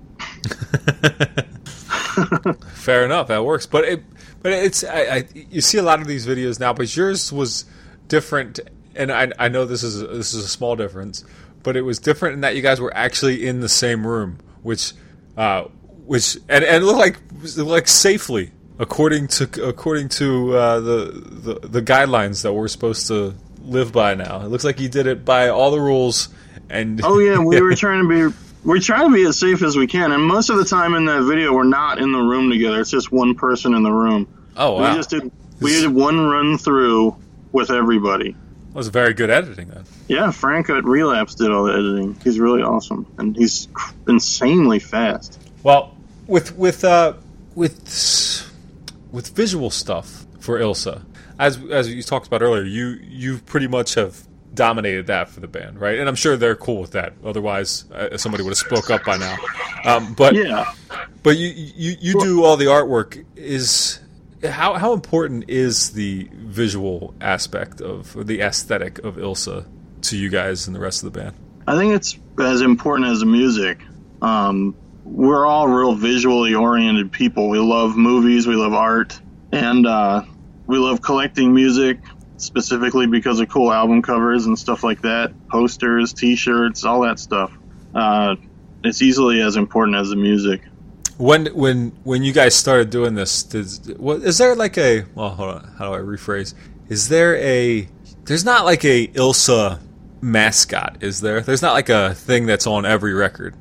Fair enough, that works. But it but it's I, I you see a lot of these videos now, but yours was different. And I, I know this is this is a small difference, but it was different in that you guys were actually in the same room, which, uh, which and, and it looked like it looked like safely according to according to uh, the, the the guidelines that we're supposed to live by now. It looks like you did it by all the rules. And oh yeah, we were trying to be we're trying to be as safe as we can. And most of the time in that video, we're not in the room together. It's just one person in the room. Oh wow! We just did we did one run through with everybody. That was very good editing then. Yeah, Frank at Relapse did all the editing. He's really awesome, and he's insanely fast. Well, with with uh, with with visual stuff for Ilsa, as as you talked about earlier, you you pretty much have dominated that for the band, right? And I'm sure they're cool with that. Otherwise, uh, somebody would have spoke up by now. Um, but yeah, but you you, you do all the artwork. Is How how important is the visual aspect of, or the aesthetic of Ilsa to you guys and the rest of the band? I think it's as important as the music. Um, we're all real visually oriented people. We love movies, we love art, and uh, we love collecting music, specifically because of cool album covers and stuff like that, posters, T-shirts, all that stuff. Uh, it's easily as important as the music. When when when you guys started doing this, did, what, is there like a, well, hold on, how do I rephrase? Is there a, there's not like a Ilsa mascot, is there? There's not like a thing that's on every record.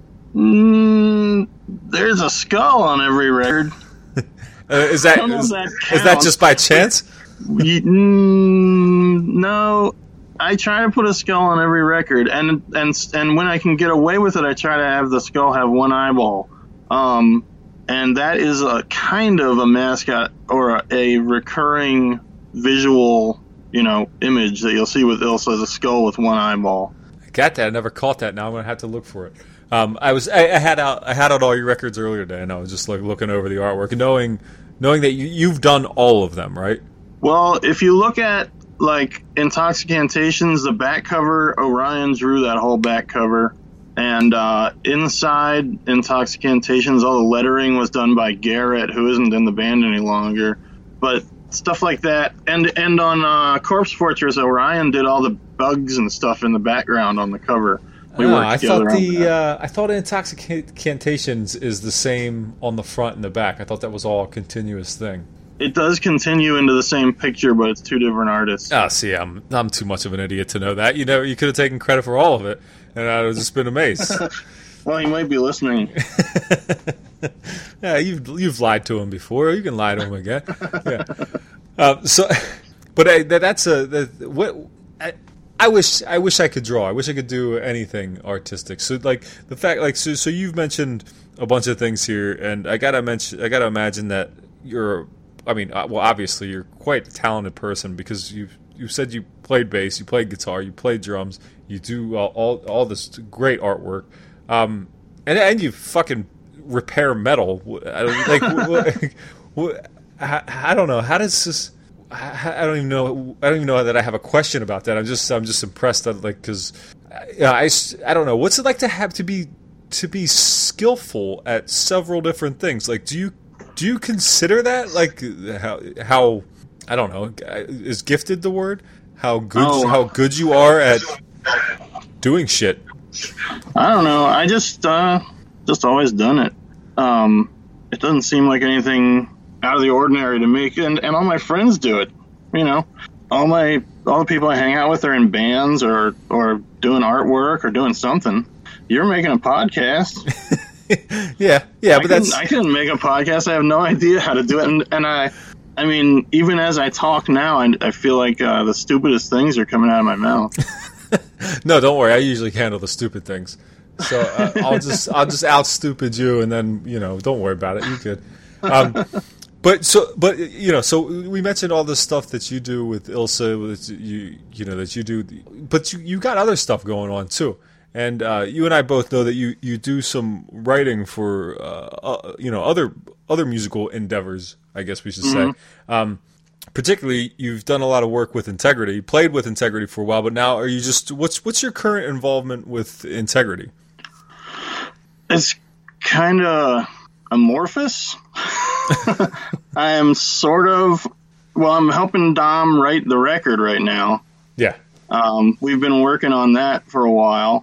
Mm, there's a skull on every record. uh, is that, is, that is that just by chance? You, mm, no, I try to put a skull on every record, and and and when I can get away with it, I try to have the skull have one eyeball. Um, and that is a kind of a mascot or a, a recurring visual, you know, image that you'll see with Ilsa as a skull with one eyeball. I got that. I never caught that. Now I'm gonna have to look for it. Um, I was I, I had out I had out all your records earlier today, and I was just like looking over the artwork, knowing knowing that you, you've done all of them, right? Well, if you look at like Intoxicantations, the back cover, Orion drew that whole back cover. And uh, inside Intoxicantations, all the lettering was done by Garrett, who isn't in the band any longer. But stuff like that. And and on uh, Corpse Fortress, Orion did all the bugs and stuff in the background on the cover. We oh, worked I together thought on the that. uh, I thought Intoxicantations is the same on the front and the back. I thought that was all a continuous thing. It does continue into the same picture, but it's two different artists. Oh, see, I'm I'm too much of an idiot to know that. You know, you could have taken credit for all of it, and I would have just been amazed. Well, he might be listening. Yeah, you've you've lied to him before. You can lie to him again. Yeah. Uh, so, but uh, that, that's a that, what. I, I wish I wish I could draw. I wish I could do anything artistic. So like the fact like so so you've mentioned a bunch of things here, and I gotta mention I gotta imagine that you're. I mean, well, obviously you're quite a talented person because you you said you played bass, you played guitar, you played drums, you do all all, all this great artwork, um, and and you fucking repair metal. Like, I, I don't know how does this. I don't even know. I don't even know that I have a question about that. I'm just, I'm just impressed that, like, because, yeah, I, I don't know. What's it like to have to be, to be skillful at several different things? Like, do you, do you consider that, like, how, how, I don't know, is gifted the word? How good, oh. how good you are at doing shit? I don't know. I just, uh, just always done it. Um, it doesn't seem like anything out of the ordinary to me, and, and all my friends do it. You know, all my all the people I hang out with are in bands or or doing artwork or doing something. You're making a podcast. yeah, yeah, I but couldn't, that's I couldn't make a podcast. I have no idea how to do it, and, and I, I mean, even as I talk now, I, I feel like uh, the stupidest things are coming out of my mouth. No, don't worry. I usually handle the stupid things, so uh, I'll just I'll just out stupid you, and then you know, don't worry about it. You could. Um, But so, but you know, so we mentioned all this stuff that you do with Ilsa, with you, you know, that you do, but you you got other stuff going on too, and uh, you and I both know that you, you do some writing for uh, uh, you know other other musical endeavors, I guess we should mm-hmm. say. Um, particularly, you've done a lot of work with Integrity, you played with Integrity for a while, but now are you just what's what's your current involvement with Integrity? It's kind of amorphous. I am sort of, well, I'm helping Dom write the record right now. Yeah. Um, we've been working on that for a while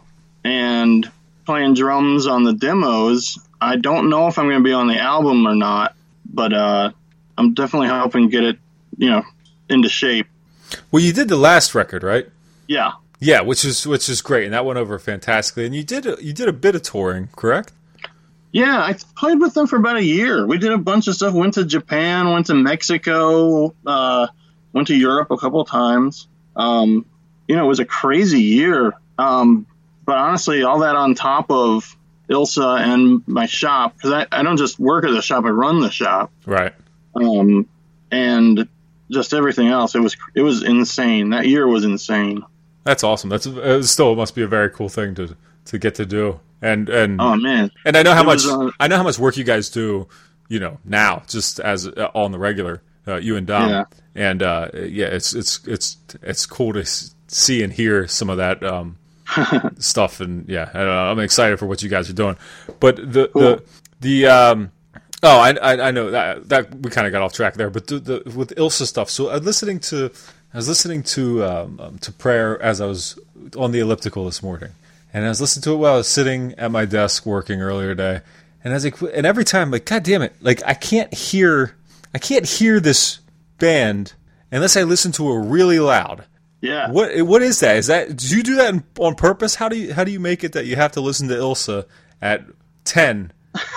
and playing drums on the demos. I don't know if I'm going to be on the album or not, but uh, I'm definitely helping get it, you know, into shape. Well, you did the last record, right? Yeah. Yeah, which is which is great, and that went over fantastically. And you did a, you did a bit of touring, correct? Yeah, I played with them for about a year. We did a bunch of stuff. Went to Japan, went to Mexico, uh, went to Europe a couple of times. Um, you know, it was a crazy year. Um, but honestly, all that on top of Ilsa and my shop, because I, I don't just work at the shop, I run the shop. Right. Um, and just everything else. It was it was insane. That year was insane. That's awesome. That's it still must be a very cool thing to, to get to do. And and oh man, and I know how much was, uh, I know how much work you guys do, you know, now just as uh, on the regular, uh, you and Dom, yeah. and uh, yeah, it's it's it's it's cool to see and hear some of that um, stuff, and yeah, I, uh, I'm excited for what you guys are doing. But the cool. the the um, oh, I, I I know that that we kind of got off track there, but the, the with Ilsa stuff. So I was listening to I was listening to um, um, to prayer as I was on the elliptical this morning. And I was listening to it while I was sitting at my desk working earlier today, and I was like, and every time, like, God damn it, like I can't hear, I can't hear this band unless I listen to it really loud. Yeah. What what is that? Is that do you do that on purpose? How do you how do you make it that you have to listen to Ilsa at ten?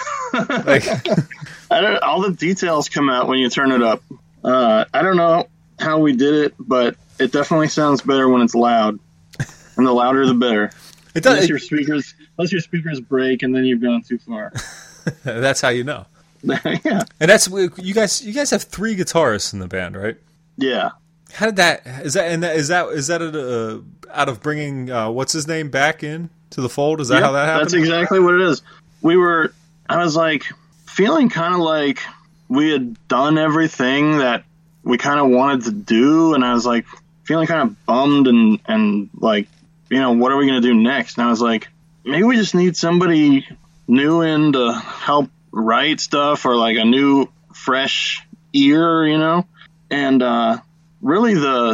Like, I don't, all the details come out when you turn it up. Uh, I don't know how we did it, but it definitely sounds better when it's loud, and the louder the better. It does. Unless your speakers, unless your speakers break, and then you've gone too far. That's how you know. Yeah. And that's you guys. You guys have three guitarists in the band, right? Yeah. How did that? Is that and that, is that is that a, uh, out of bringing uh, what's his name back in to the fold? Is that yep, how that happened? That's exactly what it is. We were. I was like feeling kind of like we had done everything that we kind of wanted to do, and I was like feeling kind of bummed and and like. You know, what are we going to do next? And I was like, maybe we just need somebody new in to help write stuff or like a new, fresh ear, you know? And uh, really the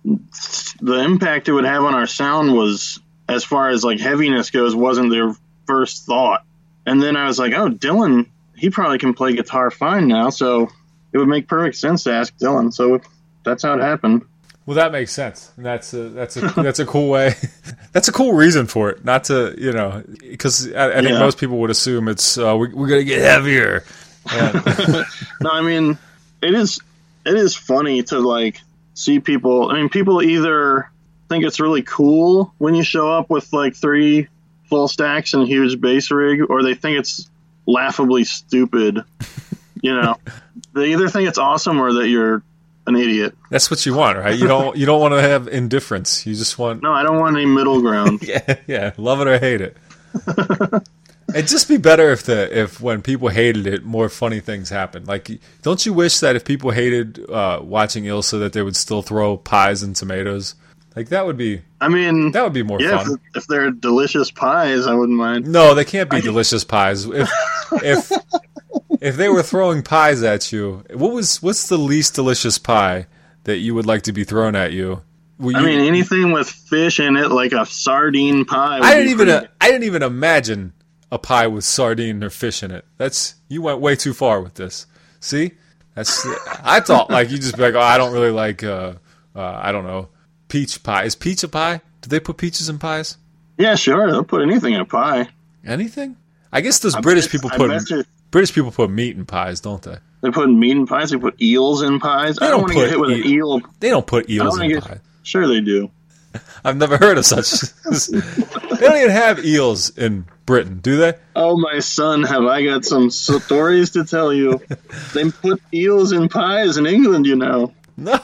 the impact it would have on our sound was, as far as like heaviness goes, wasn't their first thought. And then I was like, oh, Dylan, he probably can play guitar fine now, so it would make perfect sense to ask Dylan. So that's how it happened. Well, that makes sense. That's a that's a that's a cool way. That's a cool reason for it. Not to you know, because I, I think yeah. most people would assume it's uh, we, we're gonna get heavier. Yeah. No, I mean it is it is funny to like see people. I mean, people either think it's really cool when you show up with like three full stacks and a huge bass rig, or they think it's laughably stupid. You know, they either think it's awesome or that you're an idiot. That's what you want, right? You don't you don't want to have indifference. You just want... No, I don't want any middle ground. yeah, yeah, love it or hate it. It'd just be better if the if when people hated it, more funny things happened. Like, don't you wish that if people hated uh, watching Ilsa, that they would still throw pies and tomatoes? Like, that would be... I mean... That would be more yeah, fun. If, if they're delicious pies, I wouldn't mind. No, they can't be delicious pies. If if if they were throwing pies at you, what was what's the least delicious pie that you would like to be thrown at you? You, I mean, anything with fish in it, like a sardine pie. I didn't even uh, I didn't even imagine a pie with sardine or fish in it. That's you went way too far with this. See, that's I thought like you just be like, oh, I don't really like uh, uh, I don't know, peach pie. Is peach a pie? Do they put peaches in pies? Yeah, sure. They'll put anything in a pie. Anything? I guess those I British bet, people I put bet British people put meat in pies, don't they? They put meat in pies. They put eels in pies. They I don't, don't want to put get hit with e- an eel. They don't put eels don't in get, pies. Sure, they do. I've never heard of such. They don't even have eels in Britain, do they? Oh, my son, have I got some stories to tell you. They put eels in pies in England, you know. No.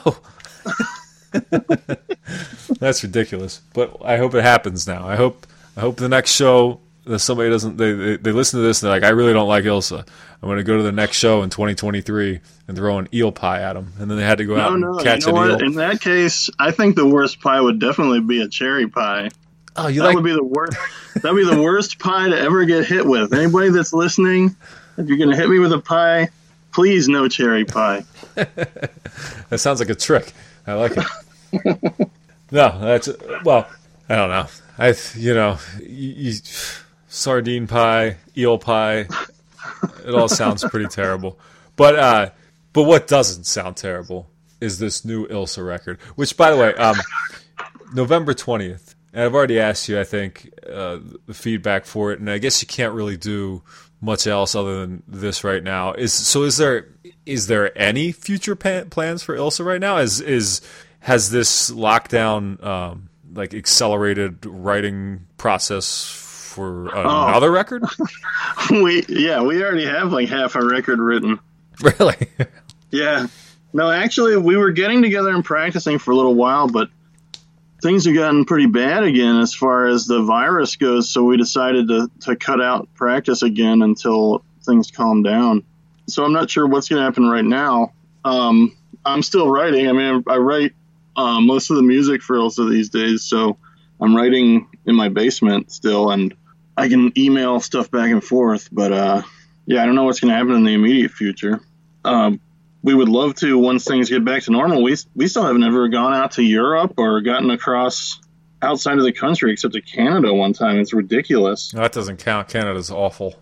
That's ridiculous. But I hope it happens now. I hope I hope the next show that somebody doesn't they, they, they listen to this and they're like, I really don't like Ilsa. I'm going to go to the next show in twenty twenty-three and throw an eel pie at them. And then they had to go out no, and no, catch you know an what? eel. In that case, I think the worst pie would definitely be a cherry pie. Oh, you that like would be the worst. That would be the worst pie to ever get hit with. Anybody that's listening, if you're going to hit me with a pie, please no cherry pie. That sounds like a trick. I like it. No, that's well. I don't know. I you know, you, you, sardine pie, eel pie. It all sounds pretty terrible. But uh, but what doesn't sound terrible is this new Ilsa record. Which, by the way, um, November twentieth. And I've already asked you, I think, uh, the feedback for it, and I guess you can't really do much else other than this right now. Is so? Is there is there any future pa- plans for Ilsa right now? Is is has this lockdown um, like accelerated writing process for another oh. record? we yeah, we already have like half a record written. Really? Yeah. No, actually, we were getting together and practicing for a little while, but things have gotten pretty bad again as far as the virus goes, so we decided to, to cut out practice again until things calm down. So I'm not sure what's going to happen right now. Um, I'm still writing. I mean, I write uh, most of the music for Ilsa these days, so I'm writing in my basement still, and I can email stuff back and forth. But, uh, yeah, I don't know what's going to happen in the immediate future. Um, we would love to, once things get back to normal. We we still haven't ever gone out to Europe or gotten across outside of the country except to Canada one time. It's ridiculous. No, that doesn't count. Canada's awful.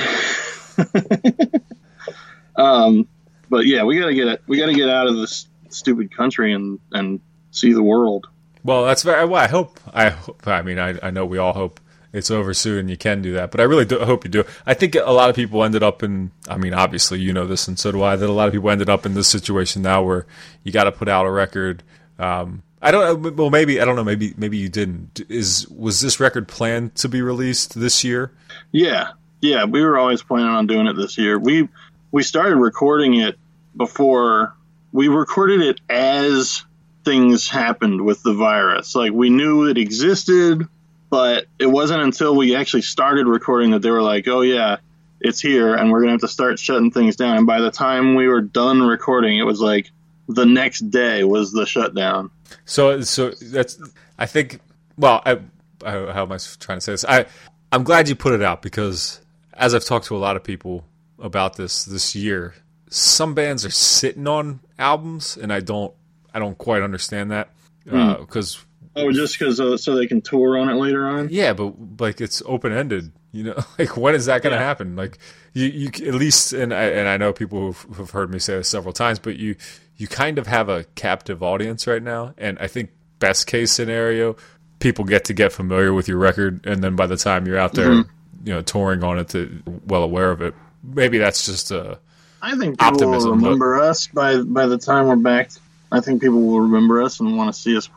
um, but yeah, we gotta get it. We gotta get out of this stupid country and, and see the world. Well, that's very. Well, I hope. I hope. I mean, I I know we all hope it's over soon and you can do that, but I really do hope you do. I think a lot of people ended up in, I mean, obviously you know this and so do I, that a lot of people ended up in this situation now where you got to put out a record. Um, I don't know, well maybe, I don't know, maybe maybe you didn't. Is Was this record planned to be released this year? Yeah, yeah, we were always planning on doing it this year. We, we started recording it before, we recorded it as things happened with the virus. Like, we knew it existed, but it wasn't until we actually started recording that they were like, oh, yeah, it's here, and we're going to have to start shutting things down. And by the time we were done recording, it was like the next day was the shutdown. So so that's, I think, well, I, I, how am I trying to say this? I, I'm glad you put it out because as I've talked to a lot of people about this this year, some bands are sitting on albums, and I don't, I don't quite understand that because... Mm. Uh, Oh, just because uh, so they can tour on it later on? Yeah, but like it's open ended. You know, like when is that going to yeah. happen? Like you, you at least, and I and I know people who've, who've heard me say this several times, but you you kind of have a captive audience right now, and I think best case scenario, people get to get familiar with your record, and then by the time you're out there, mm-hmm. you know, touring on it, to well aware of it. Maybe that's just a. I think people optimism, will remember but, us by by the time we're back. I think people will remember us and want to see us play.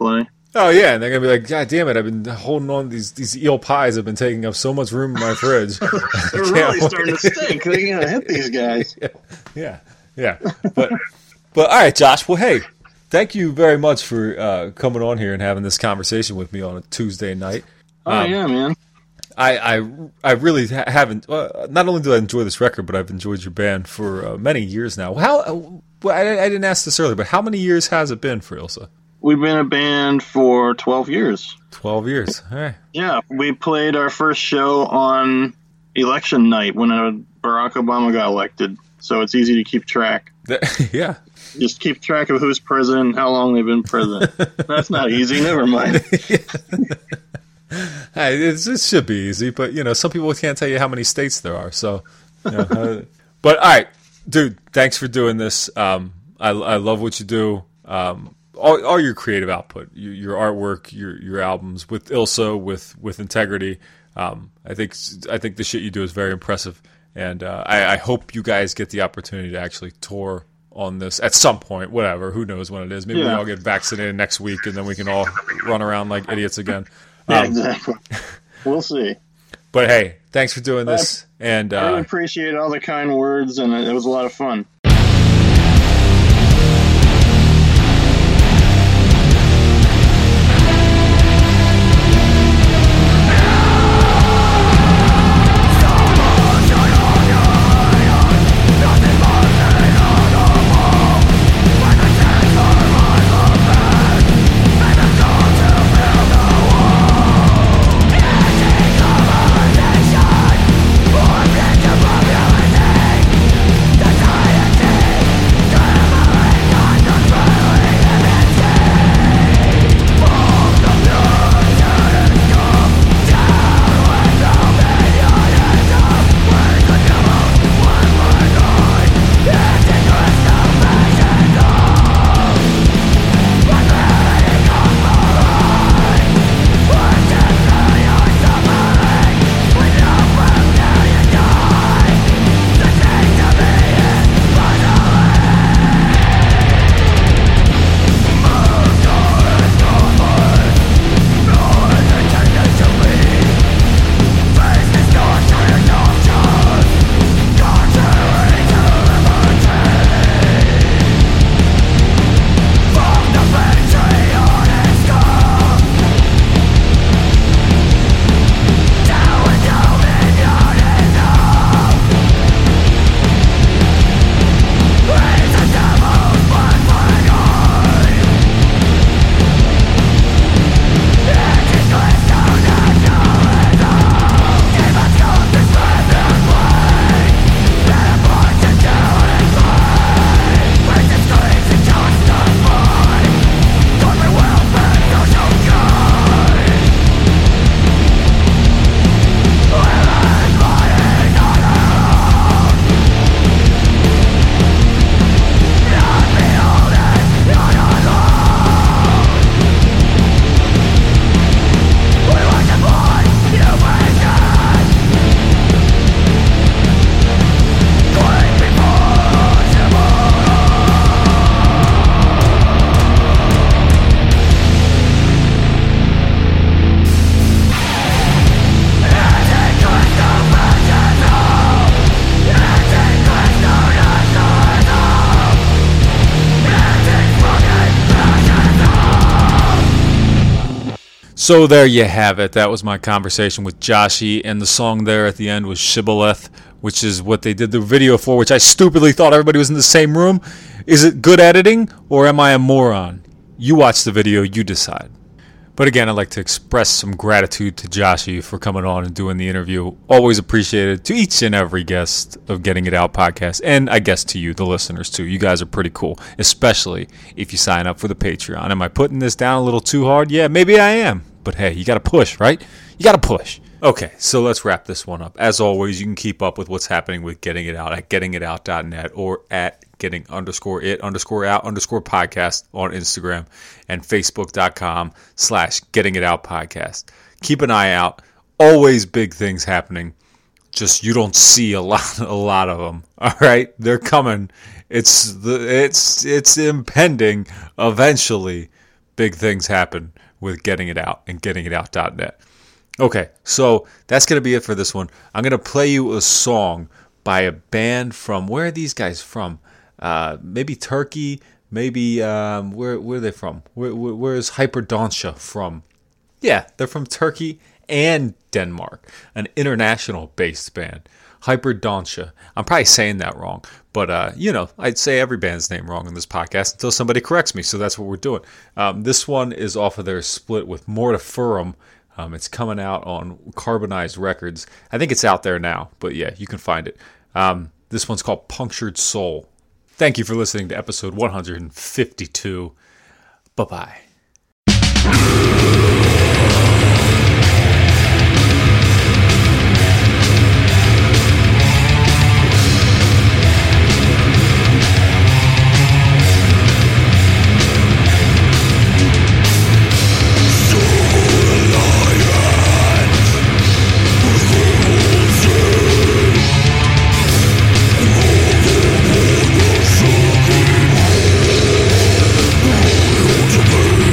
Oh yeah, and they're gonna be like, God damn it! I've been holding on these these eel pies have been taking up so much room in my fridge. They're really starting to stink. They're gonna hit these guys. Yeah, yeah, yeah. But but all right, Josh. Well, hey, thank you very much for uh, coming on here and having this conversation with me on a Tuesday night. Oh um, yeah, man. I, I, I really ha- haven't. Uh, not only do I enjoy this record, but I've enjoyed your band for uh, many years now. How? Well, I, I didn't ask this earlier, but how many years has it been for Ilsa? We've been a band for twelve years. Twelve years. All right. Yeah, we played our first show on election night when uh, Barack Obama got elected, so it's easy to keep track. Yeah. Just keep track of who's president and how long they've been president. That's not easy. Never mind. Hey, it's, it should be easy, but you know, some people can't tell you how many states there are. So, you know, uh, but all right, dude, thanks for doing this. Um, I, I love what you do. Um, all, all your creative output, your, your artwork, your your albums with Ilsa, with with integrity. Um, I think I think the shit you do is very impressive, and uh, I, I hope you guys get the opportunity to actually tour on this at some point. Whatever, who knows when it is? Maybe Yeah. we all get vaccinated next week, and then we can all run around like idiots again. Yeah, Um, exactly. We'll see. But hey, thanks for doing this. And I really uh, appreciate all the kind words, and it was a lot of fun. So there you have it. That was my conversation with Joshy, and the song there at the end was Shibboleth, which is what they did the video for, which I stupidly thought everybody was in the same room. Is it good editing, or am I a moron? You watch the video, you decide. But again, I'd like to express some gratitude to Joshy for coming on and doing the interview. Always appreciated to each and every guest of Getting It Out podcast, and I guess to you, the listeners, too. You guys are pretty cool, especially if you sign up for the Patreon. Am I putting this down a little too hard? Yeah, maybe I am. But hey, you got to push, right? You got to push. Okay, so let's wrap this one up. As always, you can keep up with what's happening with Getting It Out at getting it out dot net or at getting underscore it underscore out underscore podcast on Instagram and facebook.com slash getting it out podcast. Keep an eye out. Always big things happening. Just you don't see a lot a lot of them. All right? They're coming. It's the it's it's impending eventually. Big things happen with Getting It Out and getting it out dot net. Okay, so that's going to be it for this one. I'm going to play you a song by a band from, where are these guys from? Uh, maybe Turkey, maybe, um, where, where are they from? Where, where, where is Hyperdonsha from? Yeah, they're from Turkey and Denmark, an international-based band. Hyperdonsha. I'm probably saying that wrong, but, uh, you know, I'd say every band's name wrong in this podcast until somebody corrects me, so that's what we're doing. Um, this one is off of their split with Mortiferum. Um, it's coming out on Carbonized Records. I think it's out there now, but yeah, you can find it. Um, this one's called Punctured Soul. Thank you for listening to episode one hundred fifty-two. Bye-bye. To be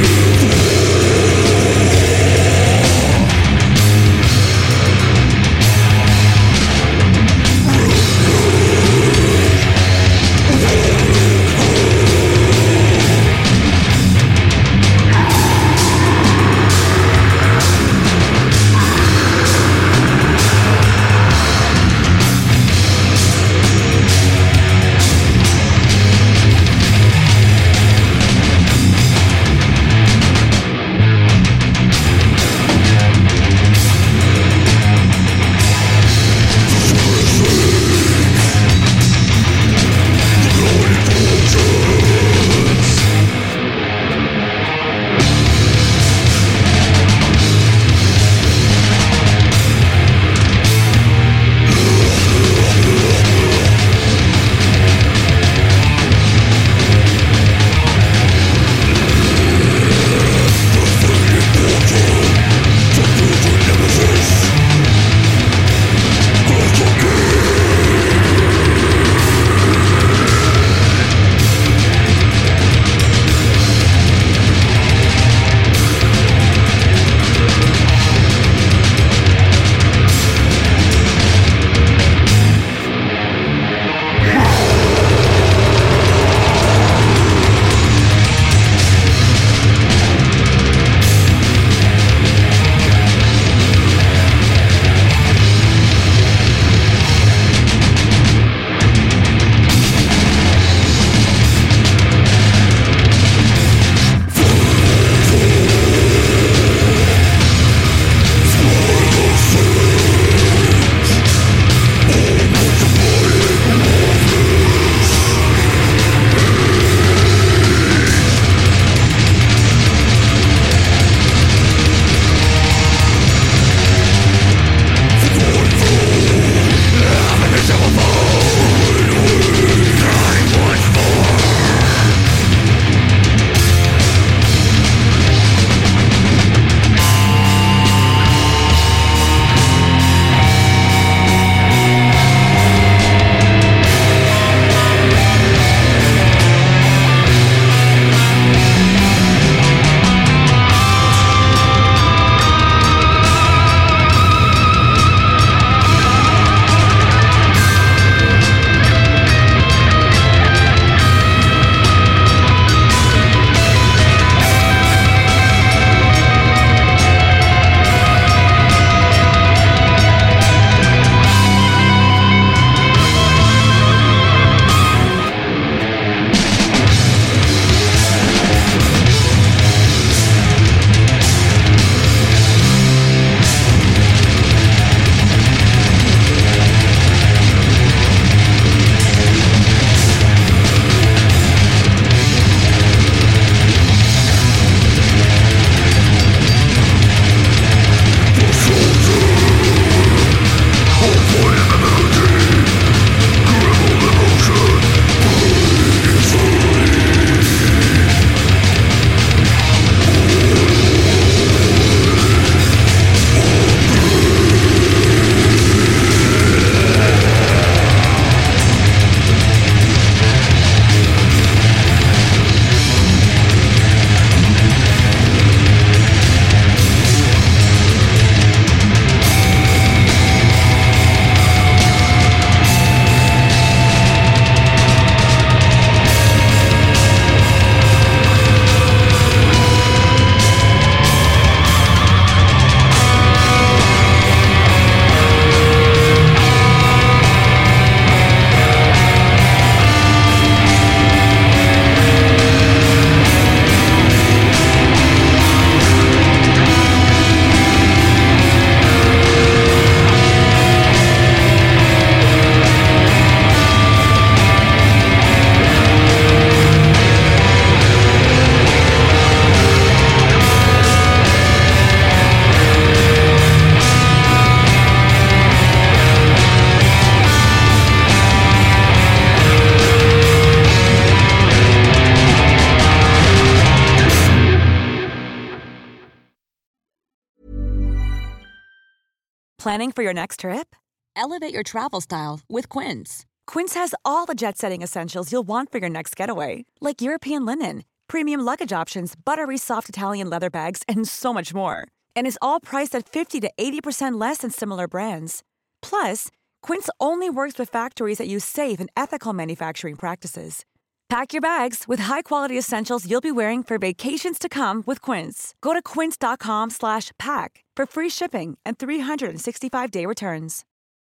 Planning for your next trip? Elevate your travel style with Quince. Quince has all the jet-setting essentials you'll want for your next getaway, like European linen, premium luggage options, buttery soft Italian leather bags, and so much more. And is all priced at fifty to eighty percent less than similar brands. Plus, Quince only works with factories that use safe and ethical manufacturing practices. Pack your bags with high-quality essentials you'll be wearing for vacations to come with Quince. Go to quince.com slash pack for free shipping and three sixty-five day returns.